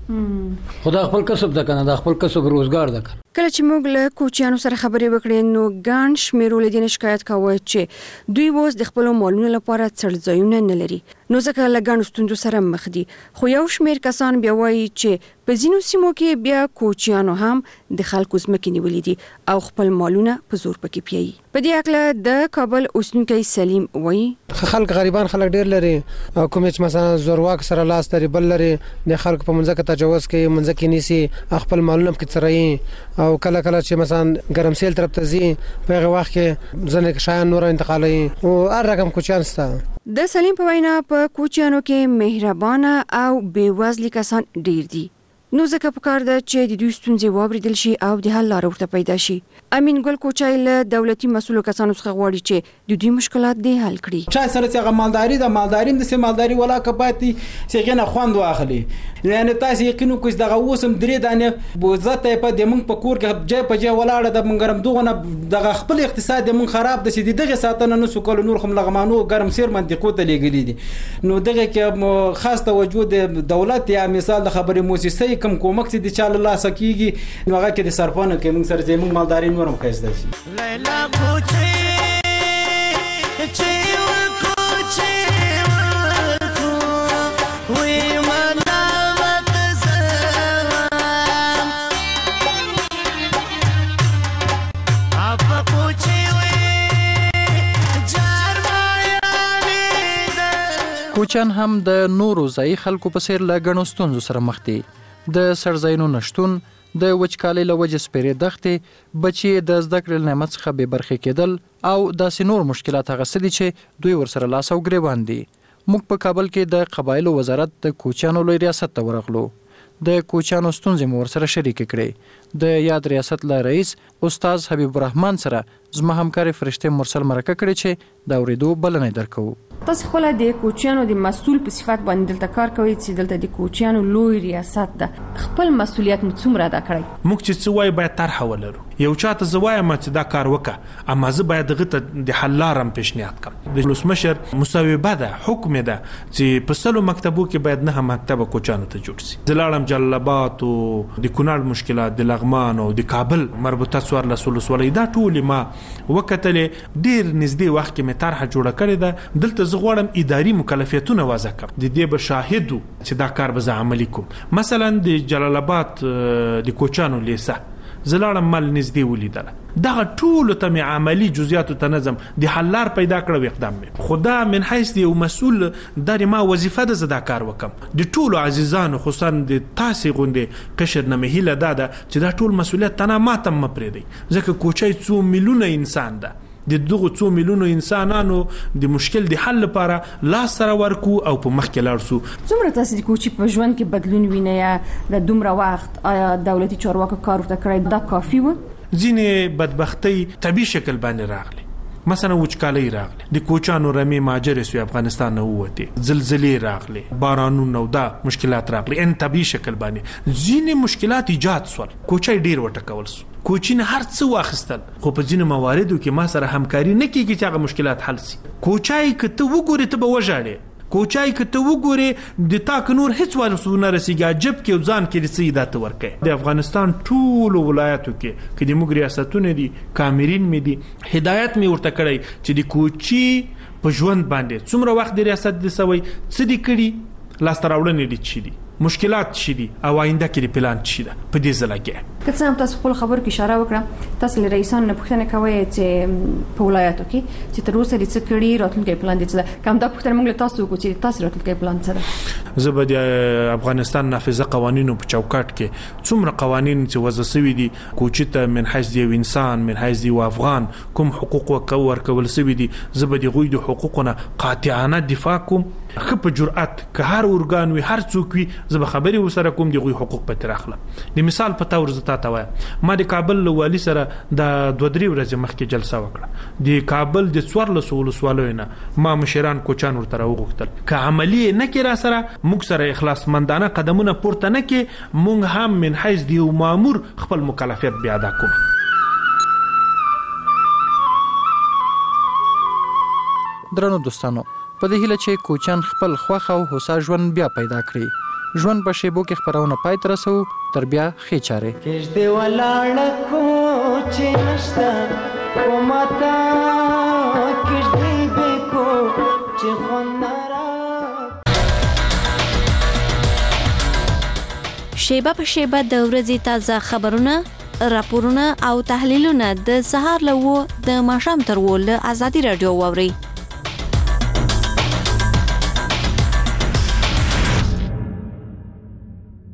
خدا خپل کسب دا کنه دا خپل کسب روزګار دا کله چې موږ له کوچیانو سره خبرې وکړې نو ګان شمیرول دي شکایت کاوه چې دوی ووس د خپل مالونو لپاره څړځایونه نه لري نو ځکه لګان ستوندو سره مخ دي. خو یو شمیر کسان بیا وایي چې په ځینو سیمو کې بیا کوچیانو هم د خلکو ځمکې نیولې دي او خپل مالونه په زور پکې پیایي. په دې اړه د کابل اوسېدونکی سلیم وایي خلک غریبان خلک ډیر لري او کوم چې مثلا زورواک سره لاس لري بل لري د خلکو په منځ کې تجاوز کوي منځ کې نیسي خپل مالونه کې څرایي او کله کله چې مثلا ګرمسیل طرف ته ځي په هغه وخت کې ځنه شایان نور انتقالي او هر رقم کوچیان ستا. د سلیم په وینا په کوچیانو کې مهربانه او بېوزلي کسان ډیر دي نو ځکه پکار ده چې د دوی ستونزې واوریدل شي او د حل لاره ورته پیدا شي. امین ګل کوچای له دولتي مسؤلو کسانو څخه غواړي چې د دوی مشکلات دې حل کړي. چا سره چې مالداري د مالداري د سه مالداري ولا کپاتي چې غنه خوند واخلي یعنی تاسو یقینو کوم دغه اوسم درې دانه بوزته په د مونږ په کور کې جې په جې ولاړه د مونږ دغه دغه خپل اقتصاد مونږ خراب د سې دغه ساتنه نو سکول نور خم لغمانو ګرم سیر منطقو ته لګلې دي نو دغه کې خاص توجه د دولت یا مثال د خبري موسسې کم کومک چې د چاله الله سکیږي نو هغه کې د سرپانه کې موږ سره زموږ مالداري نورم خېسته شي. لیلا کوچې چې کوچې وې مانا متزم اپ کوچې وې جار مایا کوچان هم د نورو ځای خلکو په څیر له غنو ستونزو سره مخ دي. د سرزاینو نشټون د وچکالۍ له وجې سپېرې دښتې بچي د زده کړې نعمت څخه بې برخې کېدل او داسې نور مشکلات هغه څه دي چې دوی ورسره لاس او ګریوان دي. موږ په کابل کې د قبایلو وزارت د کوچیانو لوی ریاست ته ورغلو. د کوچیانو ستونزې مو ورسره شریک کړې. د یاد ریاست له رئیس استاد حبیب الرحمن سره زما همکار فرشته مرسل مرکه کړې چې دا ورېدو بلنه درکو. تاسو خپل د کوچیانو د مسؤل په صفت باندې دلته کار کوي چې دلته د کوچیانو لوی ریاست ده خپل مسؤلیت مو څومره ادا کړی؟ موږ چې څه وای باید طرح ولرو یو چاته زوایم چې دا کار وکړه اما زه باید دغه ته د حل لارم پیشنهاد کوم. د ولسمشر مصوبه ده حکم ده چې په سلو مکتبو کې باید نه مکتب کوچیانو ته جوړ شي. زلاړم جلال آباد او د کونړ مشکلات د لغمان او د کابل مربوطه څوار لسولس ولې دا ټول ما وکټلې ډیر نږدې وخت کې مې طرح جوړ کړې ده. دلته زه غواړم اداري مکلفیتونه وضع کړم د دې به شاهدو چې دا کار به زه عملي کوم. مثلا د جلال آباد د کوچانو لیسه زلاړم مل نږدې ولیدله دغه ټول ته عملی جزئیات ته نظم د حلار پیدا کړو اقدام مې خدا من حیث دی مسؤل در ما وظیفه ده زدا کار وکم د ټول عزیزانو خصوصا د تاسو غونډه قشر نه مهله ده چې دا ټول مسؤلیت تنه ماتم مپریدي ځکه کوچای څو میلیونه انسان ده د دغه څو میلیونو انسانانو د مشکل د حل لپاره لاس سره ورکو او په مخ کې لاړ شو. څومره تاسو د کوچي په ژوند کې بدلون وینئ یا د دومره وخت آیا دولتي چارواکو کار ورته کړی دا کافي و؟ ځینې بدبختۍ طبي شکل باندې راغلي مثلا وچکالۍ راغلي د کوچانو رمې ماجر سو افغانستان نه وته زلزلې راغلي بارانونه او دا مشکلات راغلي ان طبي شکل باندې ځینې مشکلات ایجاد سول کوچای ډیر وټکول سو کوچین هر څه واخیستل خو په ځینو مواردو کې ما سره همکاري نه کیږي چې هغه مشکلات حل شي. کوچای کته وګوري ته به وژاړې، کوچای کته وګوري د تا ک نور هیڅ ورسونه رسیږي جب کې ځان کې رسیدي دته ورکه. د افغانستان ټول ولایتو کې کې د موږ ریاستونه دي کامرین مې دي هدایت مې ورته کړی چې د کوچی په ژوند باندې څومره وخت د ریاست د سوي څه دي کړي لاس تراوړنې دي چي دي مشکلات شي دي او آینده کې پلان شي ده په دې ځلګه. که څه هم تاسو خپل خبر کې اشاره وکړه تاسو له رئیسانو نه پوښتنه کوئ چې په ولایتو کې چې تر اوسه د څه کړي راتلونکي پلان دي څه کوم دا پوښتنه موږ له تاسو وکړو چې تاسو راتلونکي پلان څه ده. زه به د افغانستان نافذه قوانینو په چوکاټ کې څومره قوانین چې وضع شوي دي کوچته من حیث دی انسان من حیث دی افغان کوم حقوق ورکول شوي دي زه به د غوی د حقوقونه قاطعانه دفاع کوم خپ جرأت که هر ارګان وي هر څوک وي زه به خبري وسره کوم د غوی حقوق په تر اخلم. د مثال په تور زتا تا وایم ما د کابل والی سره د دوه درې ورځې مخکې جلسه وکړه د کابل د څوارلس ولسوالۍ نه ما مشران کوچان ورته راوغوښتل که عملی نه کې را سره موږ سره اخلاص مندانه قدمونه پورته نه کې موږ هم من حیث دی مامور خپل مکلفیت بیا ادا کوو. درنو دوستانو په دې هیله چې کوچان خپل خوښ او هوسا ژوند بیا پیدا کړي. ژوند په شیبو کې خبرونه پای ته رسو تر بیا ښې چارې. کېږدې ولاړه کوچې نشته په ماته کېږدې بېکو چې خوند نه شیبه په شیبه د ورځې تازه خبرونه راپورونه او تحلیلونه د سهار له و د ماښام تر و له ازادي رادیو واوري.